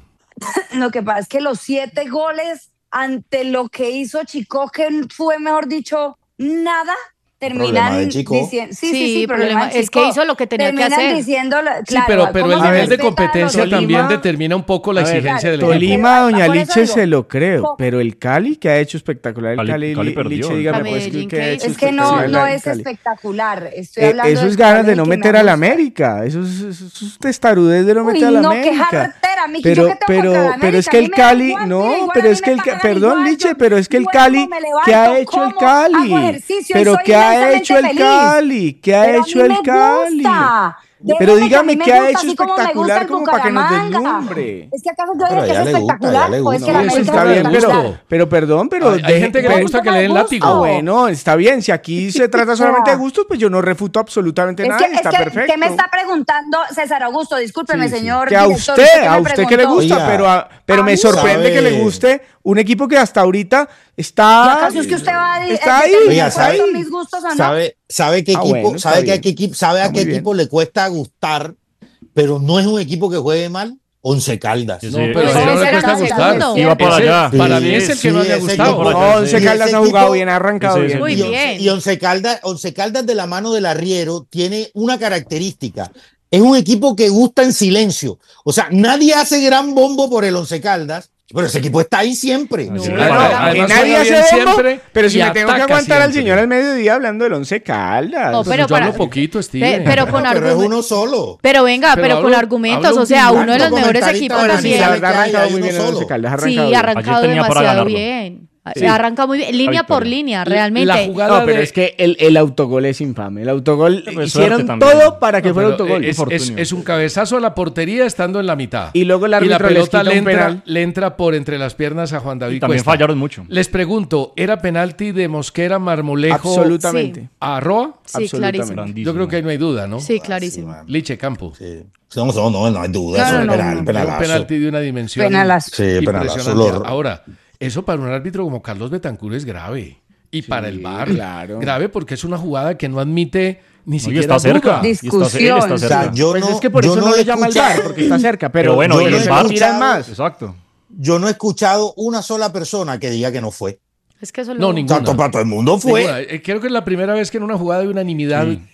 Lo que pasa es que los siete goles ante lo que hizo Chico, que fue, mejor dicho, nada, terminan de Chico. diciendo... Sí, sí, Sí, sí, problema- problema de es que Chico. hizo lo que tenía que Terminan hacer. diciendo, claro, Sí, pero, pero ¿cómo el se nivel de respeta a competencia los- también Tolima- determina un poco la A ver, exigencia del claro, equipo. Tolima, doña Por eso Liche, digo. se lo creo, Co- pero el Cali, que ha hecho espectacular el Cali- Cali, Cali Li- perdió. Liche, dígame, A pues, Medellín, que ¿qué ha hizo? hecho Es que no, espectacular no el es Cali. espectacular. Estoy Eh, hablando eso del es ganas Cali de no que me meter a la gusta. América, eso es, eso es testarudez de no Uy, meter a la no, qué América. jartera, Miki, pero, ¿yo qué tengo pero, contra la pero es América? que A el mí me da Cali, igual, no, mira, igual pero a mí es que me el, Ca- pagan perdón, igual, Liche, yo pero es que el duermo, Cali, me levanto, ¿qué ha hecho el como, Cali? hago ejercicio, Pero soy ¿qué ha inmensamente hecho el feliz. Cali? ¿Qué ha Pero a hecho mí el me Cali? gusta. Pero Déjeme que a mí dígame me qué ha gusta, hecho así como me gusta espectacular el como para que nos Bucaramanga. deslumbre. Es que acaso yo Pero digo que a ella es le gusta, espectacular, a ella le o es que gusta. la Sí, eso América está es bien, pero- espectacular. Pero perdón, pero... Hay, hay deje- gente que le pero- gusta que le den gusto. látigo. Ah, bueno, está bien. Si aquí se trata solamente de gustos, pues yo no refuto absolutamente Es nada que, y es está que, perfecto. ¿qué me está preguntando César Augusto? Discúlpeme, Sí, sí. señor Que a director, usted, qué a me usted que le preguntó? gusta, Oiga, pero, a- pero a me mí- sorprende que le ¿Sabe? guste un equipo que hasta ahorita ¿Y está... acaso es que usted va a di- está ahí, determinar Oiga, cuáles ¿sabe? son mis gustos o no? ¿Sabe, sabe qué Ah, equipo, bueno, está sabe que a bien. qué equipo, sabe a Está qué muy equipo le cuesta gustar, pero no es un equipo que juegue mal? Once Caldas. Sí, No, sí. pero Ese a él no le era cuesta el gustar. segundo. Iba para Ese, allá. Para Sí, mí es el que sí, más le ha ese gustado. equipo- Por allá. Once Y ese Caldas ha equipo- jugado bien, ha arrancado Sí, sí, bien. sí. Muy y Once- bien. Y Once Caldas, Once Caldas de la mano del arriero tiene una característica. Es un equipo que gusta en silencio. O sea, nadie hace gran bombo por el Once Caldas, pero ese equipo está ahí siempre. No, Sí, no, bueno, no, que además nadie juega hace bien bombo, siempre pero si y me tengo que ataca aguantar al siempre. señor al mediodía hablando del Once Caldas. No, Pero pero yo para- hablo poquito, Pe- Steven. pero con Pero es argumentos. uno solo. Pero venga, Pero pero, hablo- con argumentos, hablo o sea, un uno de los tanto mejores comentarista equipos de la Bueno, sí, liga. la también. verdad ha Hay arrancado uno muy bien el solo. Once Caldas, ha Sí, arrancado ha bien. arrancado Ayer tenía para demasiado ganarlo. bien. Sí. Arranca muy bien, línea por victoria. línea, La realmente. jugada No, pero de- es que el, el autogol es infame. El autogol, Pues hicieron suerte también. todo para que No, fuera pero autogol. es, es, Infortunio. es un cabezazo a la portería estando en la mitad. Y luego el la árbitro les pelota quita le un entra, penal. le entra por entre las piernas a Juan David Y también Cuesta. fallaron mucho. Les pregunto, ¿era penalti de Mosquera Marmolejo Absolutamente. Sí. a Arroa? Sí, absolutamente. clarísimo. Grandísimo. Yo creo que ahí no hay duda, ¿no? Sí, clarísimo. Liche Campo. Sí. No, no, no, no hay duda. No, eso no, es no, penal, no. Un penalazo. penalti de una dimensión Penalazo. Sí, penalazo. impresionante. Lo- Ahora, eso para un árbitro como Carlos Betancur es grave. Y para el V A R, claro. grave porque es una jugada que no admite ni No, y siquiera está cerca. duda. Y está- él Discusión. está O cerca. sea, yo Pues no, es que por yo eso no, no lo he llama el V A R, escuchado- porque está cerca. Pero, Pero bueno, yo y no el se V A R lo tiran más. Exacto. yo no he escuchado una sola persona que diga que no fue. Es que eso No, lo... ninguna. Tanto para todo el mundo fue. Ninguna. Eh, Creo que es la primera vez que en una jugada de unanimidad, Sí.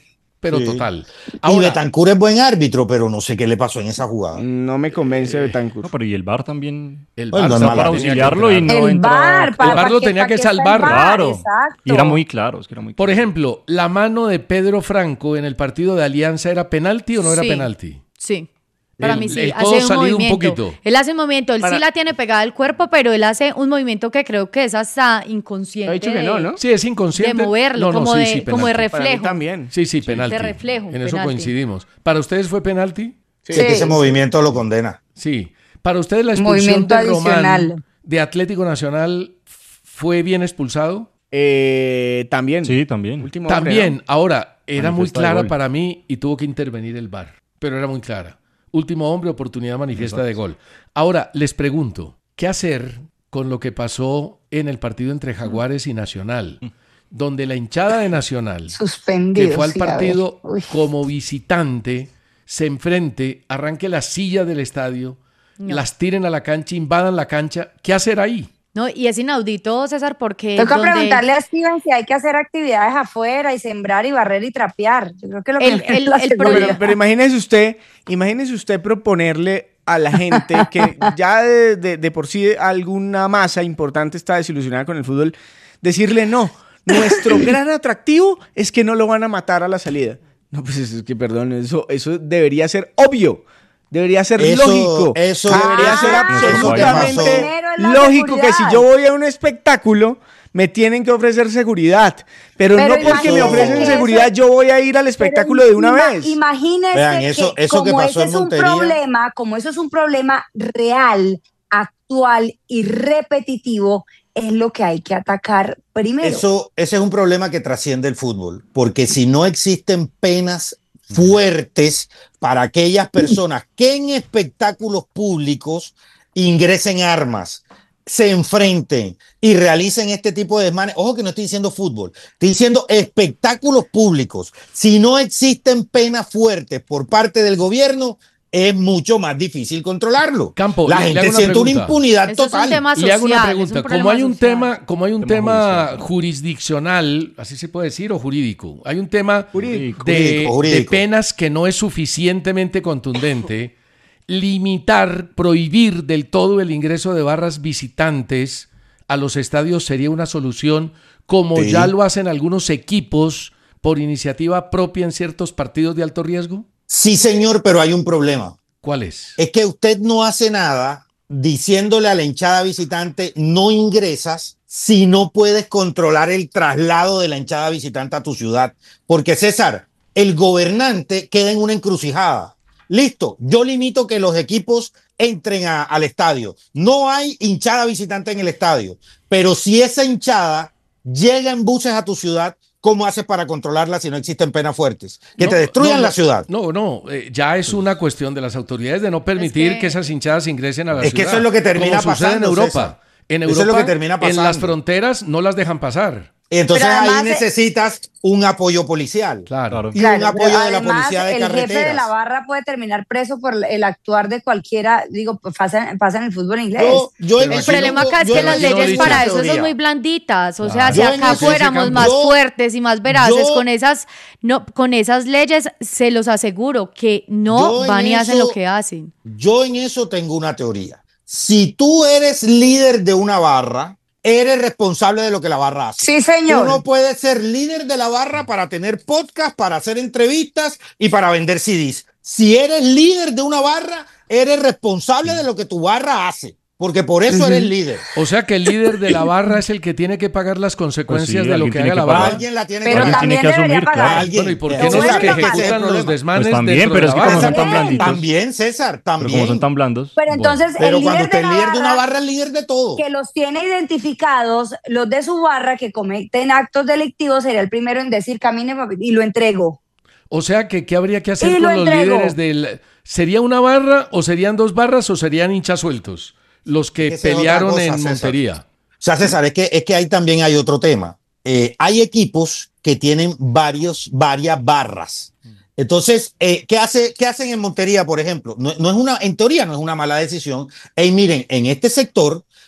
pero Sí. total. Y Ahora, Betancur es buen árbitro, pero no sé qué le pasó en esa jugada. No me convence No, Betancur. pero y el V A R también. el Bueno, VAR no, está no, para la tenía que auxiliarlo y entrar. no el entra. V A R, El V A R lo tenía que salvar. Claro. Exacto. Y era muy claro. Es que era muy Por claro. ejemplo, la mano de Pedro Franco en el partido de Alianza, ¿era penalti o no era Sí. penalti? Sí. Para El- mí sí, el codo hace un salido un movimiento. poquito. Él hace un movimiento, él Para- sí la tiene pegada al cuerpo, pero él hace un movimiento que creo que es hasta inconsciente. Ha dicho que no, de- ¿no? Sí, es inconsciente. De moverlo, No, no, como, sí, de, sí, como de penalti. Para mí reflejo. también. Sí, sí, penalti. de reflejo, En eso penalti. coincidimos. ¿Para ustedes fue penalti? Sí, es que ese Sí. movimiento lo condena. Sí. ¿Para ustedes la expulsión Movimiento de Román adicional. de Atlético Nacional fue bien expulsado? Eh, también. Sí, también. Último hombre, También. ¿no? Ahora, era muy Manifiesta de clara gol. para mí y tuvo que intervenir el V A R. Pero era muy clara. Último hombre, oportunidad manifiesta de gol. Ahora, les pregunto, ¿qué hacer con lo que pasó en el partido entre Jaguares y Nacional? Donde la hinchada de Nacional, Suspendido. que fue al sí, a ver. partido Uy. como visitante, se enfrente, arranque la silla del estadio, No. las tiren a la cancha, invadan la cancha. ¿Qué hacer ahí? No, y es inaudito, César, porque Toca donde preguntarle a Steven si hay que hacer actividades afuera y sembrar y barrer y trapear. Yo creo que lo El- que es el- la el seguridad. problema- Pero, pero imagínese usted, imagínese usted proponerle a la gente que ya de, de- de por sí alguna masa importante está desilusionada con el fútbol, decirle no, nuestro gran atractivo es que no lo van a matar a la salida. No, pues es que perdón, eso, eso debería ser obvio. Debería ser Eso- lógico. eso debería debería ser ser- absolutamente Primero es la lógico que si seguridad. yo voy a un espectáculo me tienen que ofrecer seguridad. Pero, Pero no porque me imagínese ofrecen que eso- seguridad yo voy a ir al espectáculo de una Ima- vez. Imagínese Vean, eso- que eso que como pasó ese en es un Montería- problema, como eso es un problema real, actual y repetitivo, es lo que hay que atacar primero. Eso, ese es un problema que trasciende el fútbol, porque si no existen penas fuertes para aquellas personas que en espectáculos públicos ingresen armas, se enfrenten y realicen este tipo de desmanes. Ojo que no estoy diciendo fútbol, estoy diciendo espectáculos públicos. Si no existen penas fuertes por parte del gobierno, es mucho más difícil controlarlo. Campo, La le- le gente hago una siente una pregunta. impunidad eso es un total. tema Le hago una social, es pregunta. un como problema hay un social. tema, como hay un Tema tema judicial. jurisdiccional, así se puede decir, o jurídico, hay un tema Jurídico. de, Jurídico, jurídico. de penas que no es suficientemente contundente. Limitar, prohibir del todo el ingreso de barras visitantes a los estadios sería una solución, como Sí. ya lo hacen algunos equipos por iniciativa propia en ciertos partidos de alto riesgo. Sí, señor, pero hay un problema. ¿Cuál es? Es que usted no hace nada diciéndole a la hinchada visitante no ingresas si no puedes controlar el traslado de la hinchada visitante a tu ciudad. Porque César, el gobernante queda en una encrucijada. Listo, yo limito que los equipos entren a- al estadio. No hay hinchada visitante en el estadio, pero si esa hinchada llega en buses a tu ciudad, ¿cómo haces para controlarla si no existen penas fuertes? Que No, te destruyan no, la no, ciudad. No, no, eh, ya es una cuestión de las autoridades de no permitir que- que... esas hinchadas ingresen a la Es que ciudad. eso es lo que termina como sucede pasando, en Europa. César. En Eso es Europa, lo que termina en las pasando. fronteras no las dejan pasar. Entonces Pero además, ahí eh, necesitas un apoyo policial. Claro. Claro. Y Claro, un pero apoyo de la además, policía de el jefe de carreteras. la barra puede terminar preso por el actuar de cualquiera, digo, pasa, pasa en el fútbol inglés. Yo, yo en El El eso problema tengo- acá es yo que en las eso no leyes dice para una eso son teoría. muy blanditas. O sea, Claro. si Yo en acá eso- fuéramos yo- más yo- fuertes y más veraces yo- con esas, no, con esas leyes, se los aseguro que no Yo en van y hacen lo eso- que hacen. Yo en eso tengo una teoría. Si tú eres líder de una barra, eres responsable de lo que la barra hace. Sí, señor. Tú no puedes ser líder de la barra para tener podcast, para hacer entrevistas y para vender C Ds. Si eres líder de una barra, eres responsable de lo que tu barra hace, porque por eso eres líder. O sea que el líder de la barra es el que tiene que pagar las consecuencias Pues sí, de lo alguien que tiene haga que la pagar. barra. Alguien la tiene Pero que Alguien pagar. también tiene que debería asumir, pagar. claro. Alguien. Bueno, ¿y por qué Eso no es los lo que que ese es el ejecutan los problema. desmanes Pues también, dentro pero de es la que como barra? son tan blanditos. También, César, Pero también. como son tan blandos. Pero entonces Pero el cuando líder usted de es la líder de una barra, barra, es líder de todo. que los tiene identificados, los de su barra que cometen actos delictivos, sería el primero en decir camine papi", y lo entrego. O sea que ¿qué habría que hacer Y lo con los entrego. líderes del... ¿Sería una barra o serían dos barras o serían hinchas sueltos? Los que Esa es otra pelearon cosa, en César. Montería. O sea, César, es que, es que ahí también hay otro tema. Eh, hay equipos que tienen varios, varias barras. Entonces, eh, ¿qué, hace, ¿qué hacen en Montería, por ejemplo? No, no es una, en teoría no es una mala decisión. Ey, miren, en este sector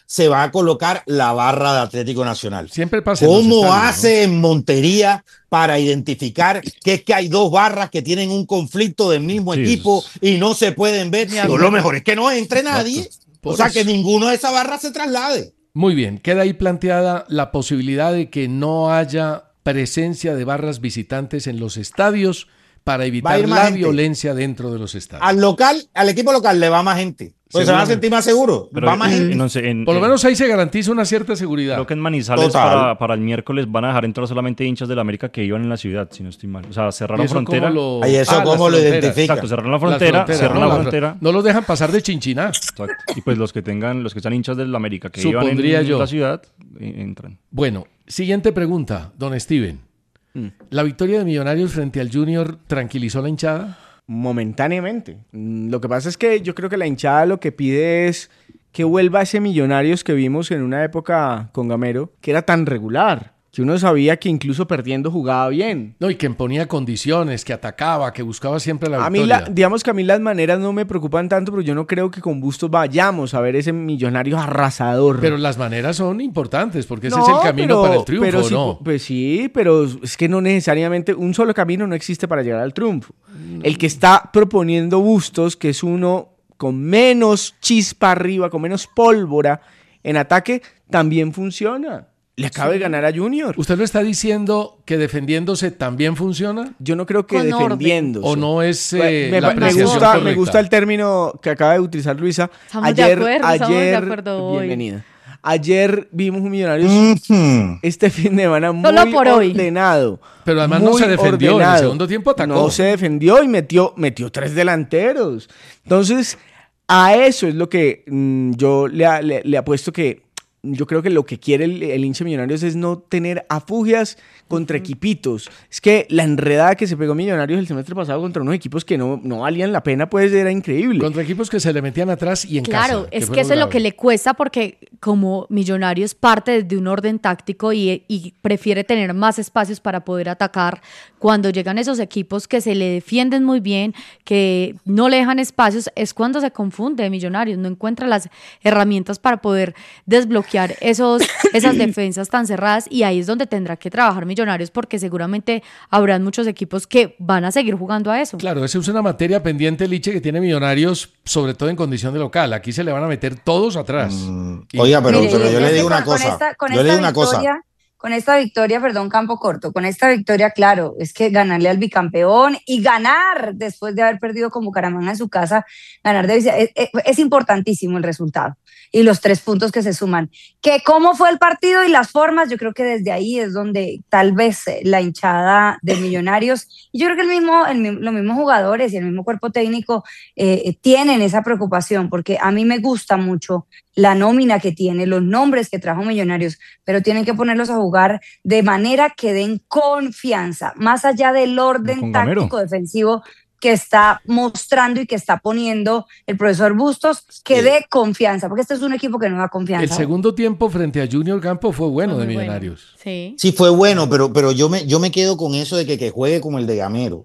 se va a colocar la barra de Atlético Nacional. Siempre pasa en los ¿Cómo estadios, hace ¿no? en Montería para identificar que es que hay dos barras que tienen un conflicto del mismo Sí, equipo es- y no se pueden ver? Mi Pero amor. lo mejor es que no entre nadie. Por O sea, eso. que ninguno de esas barras se traslade. Muy bien, queda ahí planteada la posibilidad de que no haya presencia de barras visitantes en los estadios para Va a evitar ir más la gente. violencia dentro de los estadios. Al local, al equipo local le va más gente. Pues se van a Seguramente. sentir más seguros. Pero Va más en- gente. en once- en- Por lo en- menos ahí se garantiza una cierta seguridad. Creo que en Manizales Total. para, para el miércoles van a dejar entrar solamente hinchas del América que iban en la ciudad, si no estoy mal. O sea, ¿Y cerraron eso frontera. cómo lo, Ahí eso las cómo lo fronteras. identifica? Exacto, cerraron la Las frontera, fronteras, cerraron no, la las- frontera. No los dejan pasar de Chinchiná. Exacto. Y pues los que tengan, los que están hinchas del América que iban Supondría en yo. la ciudad, eh, entran. Bueno, siguiente pregunta, don Steven. ¿La victoria de Millonarios frente al Junior tranquilizó la hinchada? Momentáneamente. Mm, Lo que pasa es que yo creo que la hinchada lo que pide es que vuelva ese Millonarios que vimos en una época con Gamero, que era tan regular, que uno sabía que incluso perdiendo jugaba bien. No, y que imponía condiciones, que atacaba, que buscaba siempre la A mí, victoria. la, digamos que a mí las maneras no me preocupan tanto, pero yo no creo que con Bustos vayamos a ver ese Millonarios arrasador. Pero las maneras son importantes, porque ese No, es el camino pero- para el triunfo, pero sí, ¿no? Pues sí, pero es que no necesariamente un solo camino no existe para llegar al triunfo. El que está proponiendo Bustos, que es uno con menos chispa arriba, con menos pólvora en ataque, también funciona. Le acaba de ganar a Junior. ¿Usted lo está diciendo que defendiéndose también funciona? Yo no creo que Con orden. defendiéndose. ¿O no es eh, me, la me apreciación gusta, me correcta? gusta el término que acaba de utilizar Luisa. Estamos de ayer, acuerdo, estamos de ayer, acuerdo hoy. bienvenida. Ayer vimos un Millonarios Ujú. este fin de semana muy Solo por hoy. ordenado. Pero además no muy se defendió, en el segundo tiempo atacó. No se defendió y metió, metió tres delanteros. Entonces, a eso es lo que mm, yo le, a- le, le apuesto que yo creo que lo que quiere el, el hincha Millonarios es no tener afugias contra equipitos. Es que la enredada que se pegó Millonarios el semestre pasado contra unos equipos que no, no valían la pena, pues era increíble. Contra equipos que se le metían atrás y en casa. Claro, es fue que eso es lo grave. que le cuesta porque como Millonarios parte de un orden táctico y, y prefiere tener más espacios para poder atacar. Cuando llegan esos equipos que se le defienden muy bien, que no le dejan espacios, es cuando se confunde Millonarios, no encuentra las herramientas para poder desbloquear esos, esas defensas tan cerradas y ahí es donde tendrá que trabajar Millonarios porque seguramente habrán muchos equipos que van a seguir jugando a eso. Claro, esa es una materia pendiente, Liche, que tiene Millonarios, sobre todo en condición de local. Aquí se le van a meter todos atrás. Mm, Y- Oiga, pero, Mire, pero y yo es le que digo con- una con cosa. esta- con Yo le esta digo una cosa. victoria- Con esta victoria, perdón, campo corto, con esta victoria, claro, es que ganarle al bicampeón y ganar después de haber perdido con Bucaramanga en su casa, ganar de visita, es, es- es importantísimo el resultado y los tres puntos que se suman. Que cómo fue el partido y las formas, yo creo que desde ahí es donde tal vez eh, la hinchada de Millonarios, y yo creo que el mismo, el mi- los mismos jugadores y el mismo cuerpo técnico eh, eh, tienen esa preocupación, porque a mí me gusta mucho la nómina que tiene, los nombres que trajo Millonarios, pero tienen que ponerlos a jugar de manera que den confianza, más allá del orden Con Gamero. táctico defensivo que está mostrando y que está poniendo el profesor Bustos, que Sí. dé confianza, porque este es un equipo que no da confianza. El segundo tiempo frente a Junior Campo fue bueno Fue de muy bueno. Millonarios. Sí. Sí, fue bueno, pero, pero yo, me, yo me quedo con eso de que, que juegue como el de Gamero.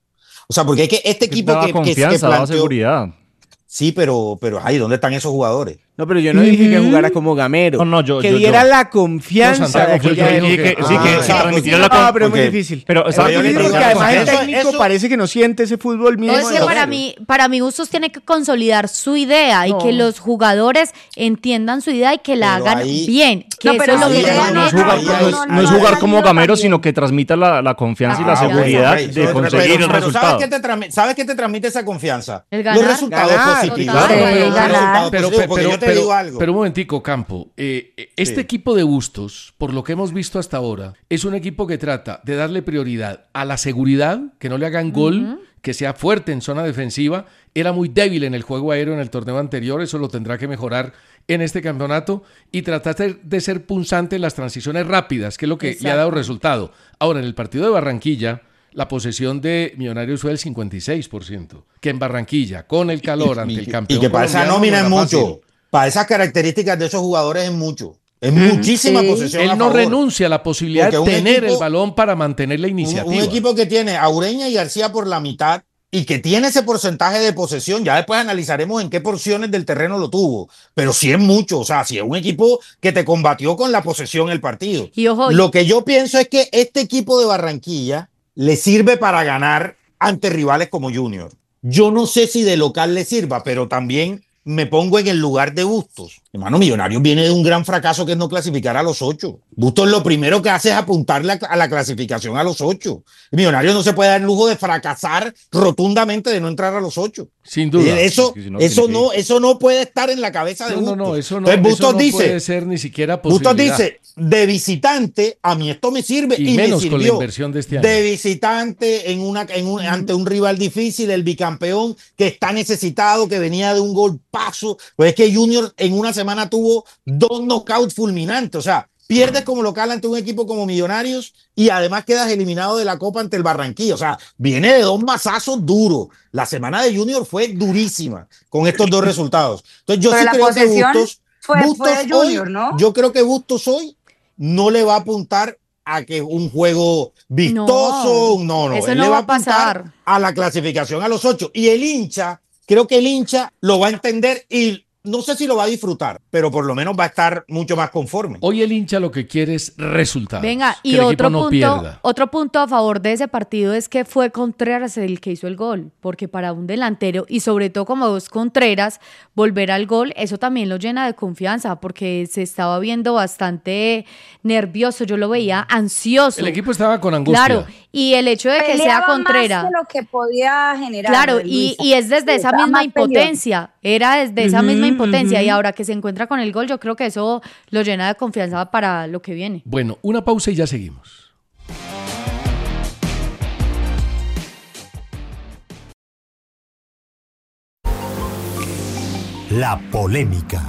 O sea, porque es que este equipo daba que, que, que confianza, daba planteó- seguridad. Sí, pero, pero ay, ¿dónde están esos jugadores? No, pero yo no dije que jugara como Gamero. No, no, yo- que yo- diera yo. la confianza No, Santiago, de yo- aquella yo dije época. que- sí, que Ah, se ya, transmitiera pues, la No, con- pero es muy porque- difícil. pero, Es ¿sabe muy qué le difícil digo? porque además el Eso- técnico eso- parece que no siente ese fútbol mismo. No, es de que para Gamero. mí, para mí Bustos tiene que consolidar su idea y No. que los jugadores entiendan su idea y que la Pero hagan ahí- bien. Que No, eso pero es lo ahí que es le donde han No es hecho. jugar, Ahí- no ahí- es- no, no es no, jugar no, como no, Gamero, también. sino que transmita la, la confianza y la Ah, bueno, seguridad ok, de eso- conseguir pero- el pero resultado. ¿sabes qué, te transmi- ¿Sabes qué te transmite esa confianza? El ganar. Los resultados Ganar, positivos. total. Los Sí, resultados ganar. Pero, positivos, pero, porque yo te pero- digo algo. pero un momentico, Campo. Eh, eh, este Sí. equipo de Bustos, por lo que hemos visto hasta ahora, es un equipo que trata de darle prioridad a la seguridad, que no le hagan gol, que sea fuerte en zona defensiva. Era muy débil en el juego aéreo en el torneo anterior, eso lo tendrá que mejorar en este campeonato y tratar de- de ser punzante en las transiciones rápidas, que es lo que le ha dado Exacto. resultado. Ahora, en el partido de Barranquilla, la posesión de Millonarios fue del cincuenta y seis por ciento, que en Barranquilla, con el calor ante el Y, campeón y que para esa colombiano, nómina es no era mucho. fácil. Para esas características de esos jugadores es mucho. Es muchísima Sí. posesión. Él a no favor. renuncia a la posibilidad Porque de un tener equipo- el balón para mantener la Un, iniciativa. un equipo que tiene a Ureña y García por la mitad y que tiene ese porcentaje de posesión, ya después analizaremos en qué porciones del terreno lo tuvo, pero sí es mucho, o sea, sí es un equipo que te combatió con la posesión el partido. Y ojo, lo que yo pienso es que este equipo de Barranquilla le sirve para ganar ante rivales como Junior. Yo no sé si de local le sirva, pero también me pongo en el lugar de Bustos. Hermano, Millonarios viene de un gran fracaso que es no clasificar a los ocho. Bustos lo primero que hace es apuntarle a la clasificación a los ocho. Millonarios no se puede dar el lujo de fracasar rotundamente de no entrar a los ocho. Sin duda. Eso, Es que si no, eso, tiene no, que- eso no puede estar en la cabeza de No, Bustos. no, no, eso no, Entonces, Bustos eso no dice, puede ser ni siquiera Bustos posibilidad. dice, de visitante, a mí esto me sirve Y y, me menos sirvió. con la inversión de este año. De visitante en una, en un, ante un rival difícil, el bicampeón que está necesitado, que venía de un golpazo. Pues es que Junior en una semana tuvo dos knockouts fulminantes. O sea, pierdes como local ante un equipo como Millonarios y además quedas eliminado de la Copa ante el Barranquilla. O sea, viene de dos mazazos duros. La semana de Junior fue durísima con estos dos resultados. Entonces yo Pero sí la creo que posesión Bustos, fue- fue Bustos de Junior, hoy, ¿no? yo creo que Bustos hoy no le va a apuntar a que un juego vistoso, no, no, eso él no le va va a a apuntar pasar. a la clasificación a los ocho. Y el hincha, creo que el hincha lo va a entender y no sé si lo va a disfrutar, pero por lo menos va a estar mucho más conforme. Hoy el hincha lo que quiere es resultados. Venga, que y el equipo otro no punto, pierda. otro punto a favor de ese partido es que fue Contreras el que hizo el gol, porque para un delantero y sobre todo como dos Contreras, volver al gol, eso también lo llena de confianza, porque se estaba viendo bastante nervioso, yo lo veía ansioso. El equipo estaba con angustia. Claro, y el hecho de que sea Peleaba Contreras. más de lo que podía generar. Claro, y, Luisa. y es desde Sí, esa estaba misma más peleoso. impotencia, era desde esa Ujú, misma impotencia y ujú. ahora que se encuentra con el gol, yo creo que eso lo llena de confianza para lo que viene. Bueno, una pausa y ya seguimos. La polémica.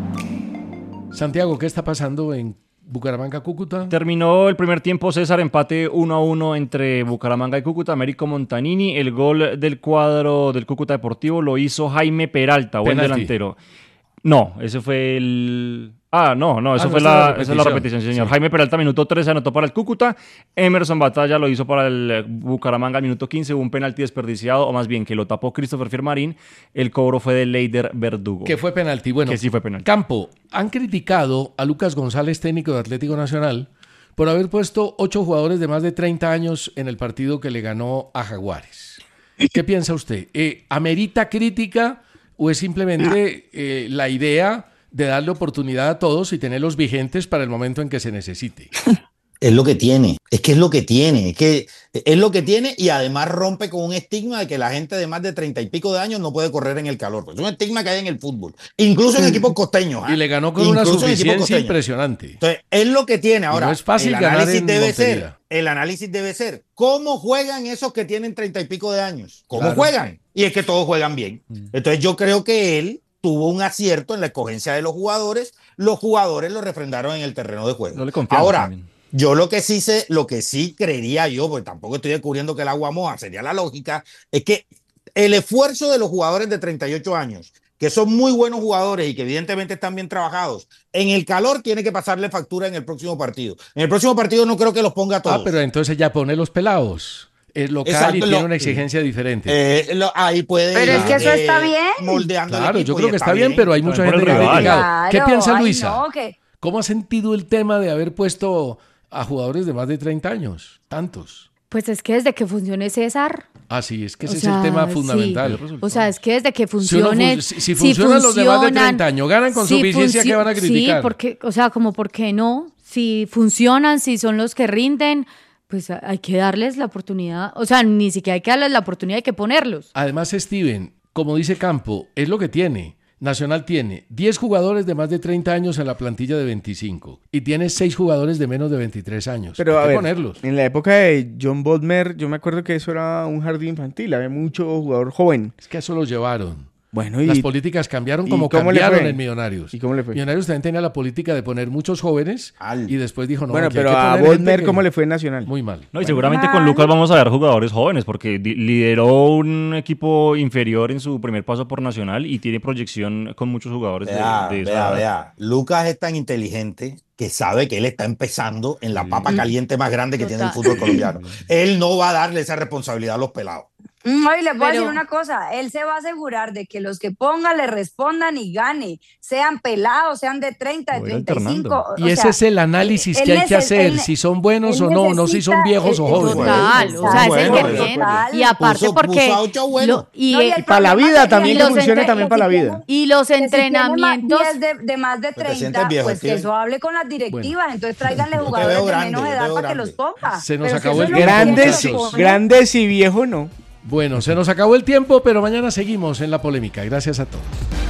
Santiago, ¿qué está pasando en Bucaramanga-Cúcuta? Terminó el primer tiempo, César, empate uno a uno entre Bucaramanga y Cúcuta, Américo Montanini. El gol del cuadro del Cúcuta Deportivo lo hizo Jaime Peralta, buen Penalti. delantero. No, ese fue el... Ah, no, no, eso Ah, no, fue esa es la, la esa es la repetición. repetición, sí, señor. Sí. Jaime Peralta, minuto trece, anotó para el Cúcuta. Emerson Batalla lo hizo para el eh, Bucaramanga al minuto quince. Hubo un penalti desperdiciado, o más bien que lo tapó Christopher Fiermarín. El cobro fue de Leider Verdugo. Que fue penalti. Bueno, Que sí fue penalti. Campo, han criticado a Lucas González, técnico de Atlético Nacional, por haber puesto ocho jugadores de más de treinta años en el partido que le ganó a Jaguares. ¿Qué piensa usted? Eh, ¿Amerita crítica o es simplemente eh, la idea de darle oportunidad a todos y tenerlos vigentes para el momento en que se necesite? Es lo que tiene, es que es lo que tiene, es que es lo que tiene y además rompe con un estigma de que la gente de más de treinta y pico de años no puede correr en el calor. Pues es un estigma que hay en el fútbol, incluso en equipos costeños. ¿ah? Y le ganó con una Incluso en equipos suficiencia costeños. impresionante. Entonces, es lo que tiene. Ahora, no es fácil el ganar análisis en debe Montería. ser, el análisis debe ser, ¿cómo juegan esos que tienen treinta y pico de años? ¿Cómo Claro. juegan? Y es que todos juegan bien. Entonces, yo creo que él tuvo un acierto en la escogencia de los jugadores. Los jugadores lo refrendaron en el terreno de juego. No le confiamos Ahora, también. yo lo que sí sé, lo que sí creería yo, porque tampoco estoy descubriendo que el agua moja, sería la lógica, es que el esfuerzo de los jugadores de treinta y ocho años, que son muy buenos jugadores y que evidentemente están bien trabajados, en el calor tiene que pasarle factura en el próximo partido. En el próximo partido no creo que los ponga a todos. Ah, pero entonces ya pone los pelados. Es local Exacto, y tiene lo- una exigencia diferente. Eh, lo- ahí puede Pero ir, es que eso eh, está bien. moldeando el Claro, equipo yo y creo que está bien, pero hay mucha También gente por que el ha rival. criticado. ¿Qué Claro, piensa ay, Luisa? no, que- ¿Cómo ha sentido el tema de haber puesto a jugadores de más de treinta años? Tantos. Pues es que desde que funcione César. Ah, sí, es que o ese sea, es el tema sí. fundamental. O sea, es que desde que Si, uno funcione. fun- si- si funcionan los de más de treinta años, ganan con si suficiencia, funci- ¿qué van a criticar? Sí, porque, o sea, como por qué no, si funcionan, si son los que rinden, pues a- hay que darles la oportunidad. O sea, ni siquiera hay que darles la oportunidad, hay que ponerlos. Además, Steven, como dice Campo, es lo que tiene. Nacional tiene diez jugadores de más de treinta años en la plantilla de veinticinco y tiene seis jugadores de menos de veintitrés años. Pero Hay a que ver, ponerlos. en la época de John Bodmer, yo me acuerdo que eso era un jardín infantil, había mucho jugador joven. Es que a eso los llevaron. Bueno, y Las políticas cambiaron ¿y como cómo le cambiaron fue? en Millonarios. ¿Y cómo le fue? Millonarios también tenía la política de poner muchos jóvenes Al- y después dijo, no, bueno, aquí hay pero que a poner gente Bodmer, que- ¿cómo le fue en Nacional? Muy mal. No, y seguramente con Lucas vamos a ver jugadores jóvenes porque di- lideró un equipo inferior en su primer paso por Nacional y tiene proyección con muchos jugadores de, Vea, de esa vea, edad. vea. Lucas es tan inteligente que sabe que él está empezando en la papa caliente más grande que tiene el Total. fútbol colombiano. Él no va a darle esa responsabilidad a los pelados. No, y les voy a Pero- decir una cosa, él se va a asegurar de que los que ponga le respondan y gane, sean pelados, sean de treinta, de O ir treinta y cinco. alternando. o Y ese sea, es el análisis él que hay que neces- hacer, él- si son buenos él o no, no si son necesita- viejos o él- jóvenes. Total, o sea, es el que Bueno, tiene. total. Y aparte Puso- porque... puso a ocho bueno. lo- y, No, y eh, el para la problema vida que también, tiene- que funcione los también entre- para la que si vida. tiene- y los que si tiene más entrenamientos... diez de, de más de De treinta treinta, viejo, pues que tío. eso hable con las directivas, Bueno. entonces tráiganle Yo te jugadores veo de grande, menos yo te edad veo para que los grande. ponga. Se nos Pero si acabó eso el es lo tiempo, que quiere, Grandes, que los muchachos. ponga. grandes y viejo no. Bueno, se nos acabó el tiempo, pero mañana seguimos en la polémica. Gracias a todos.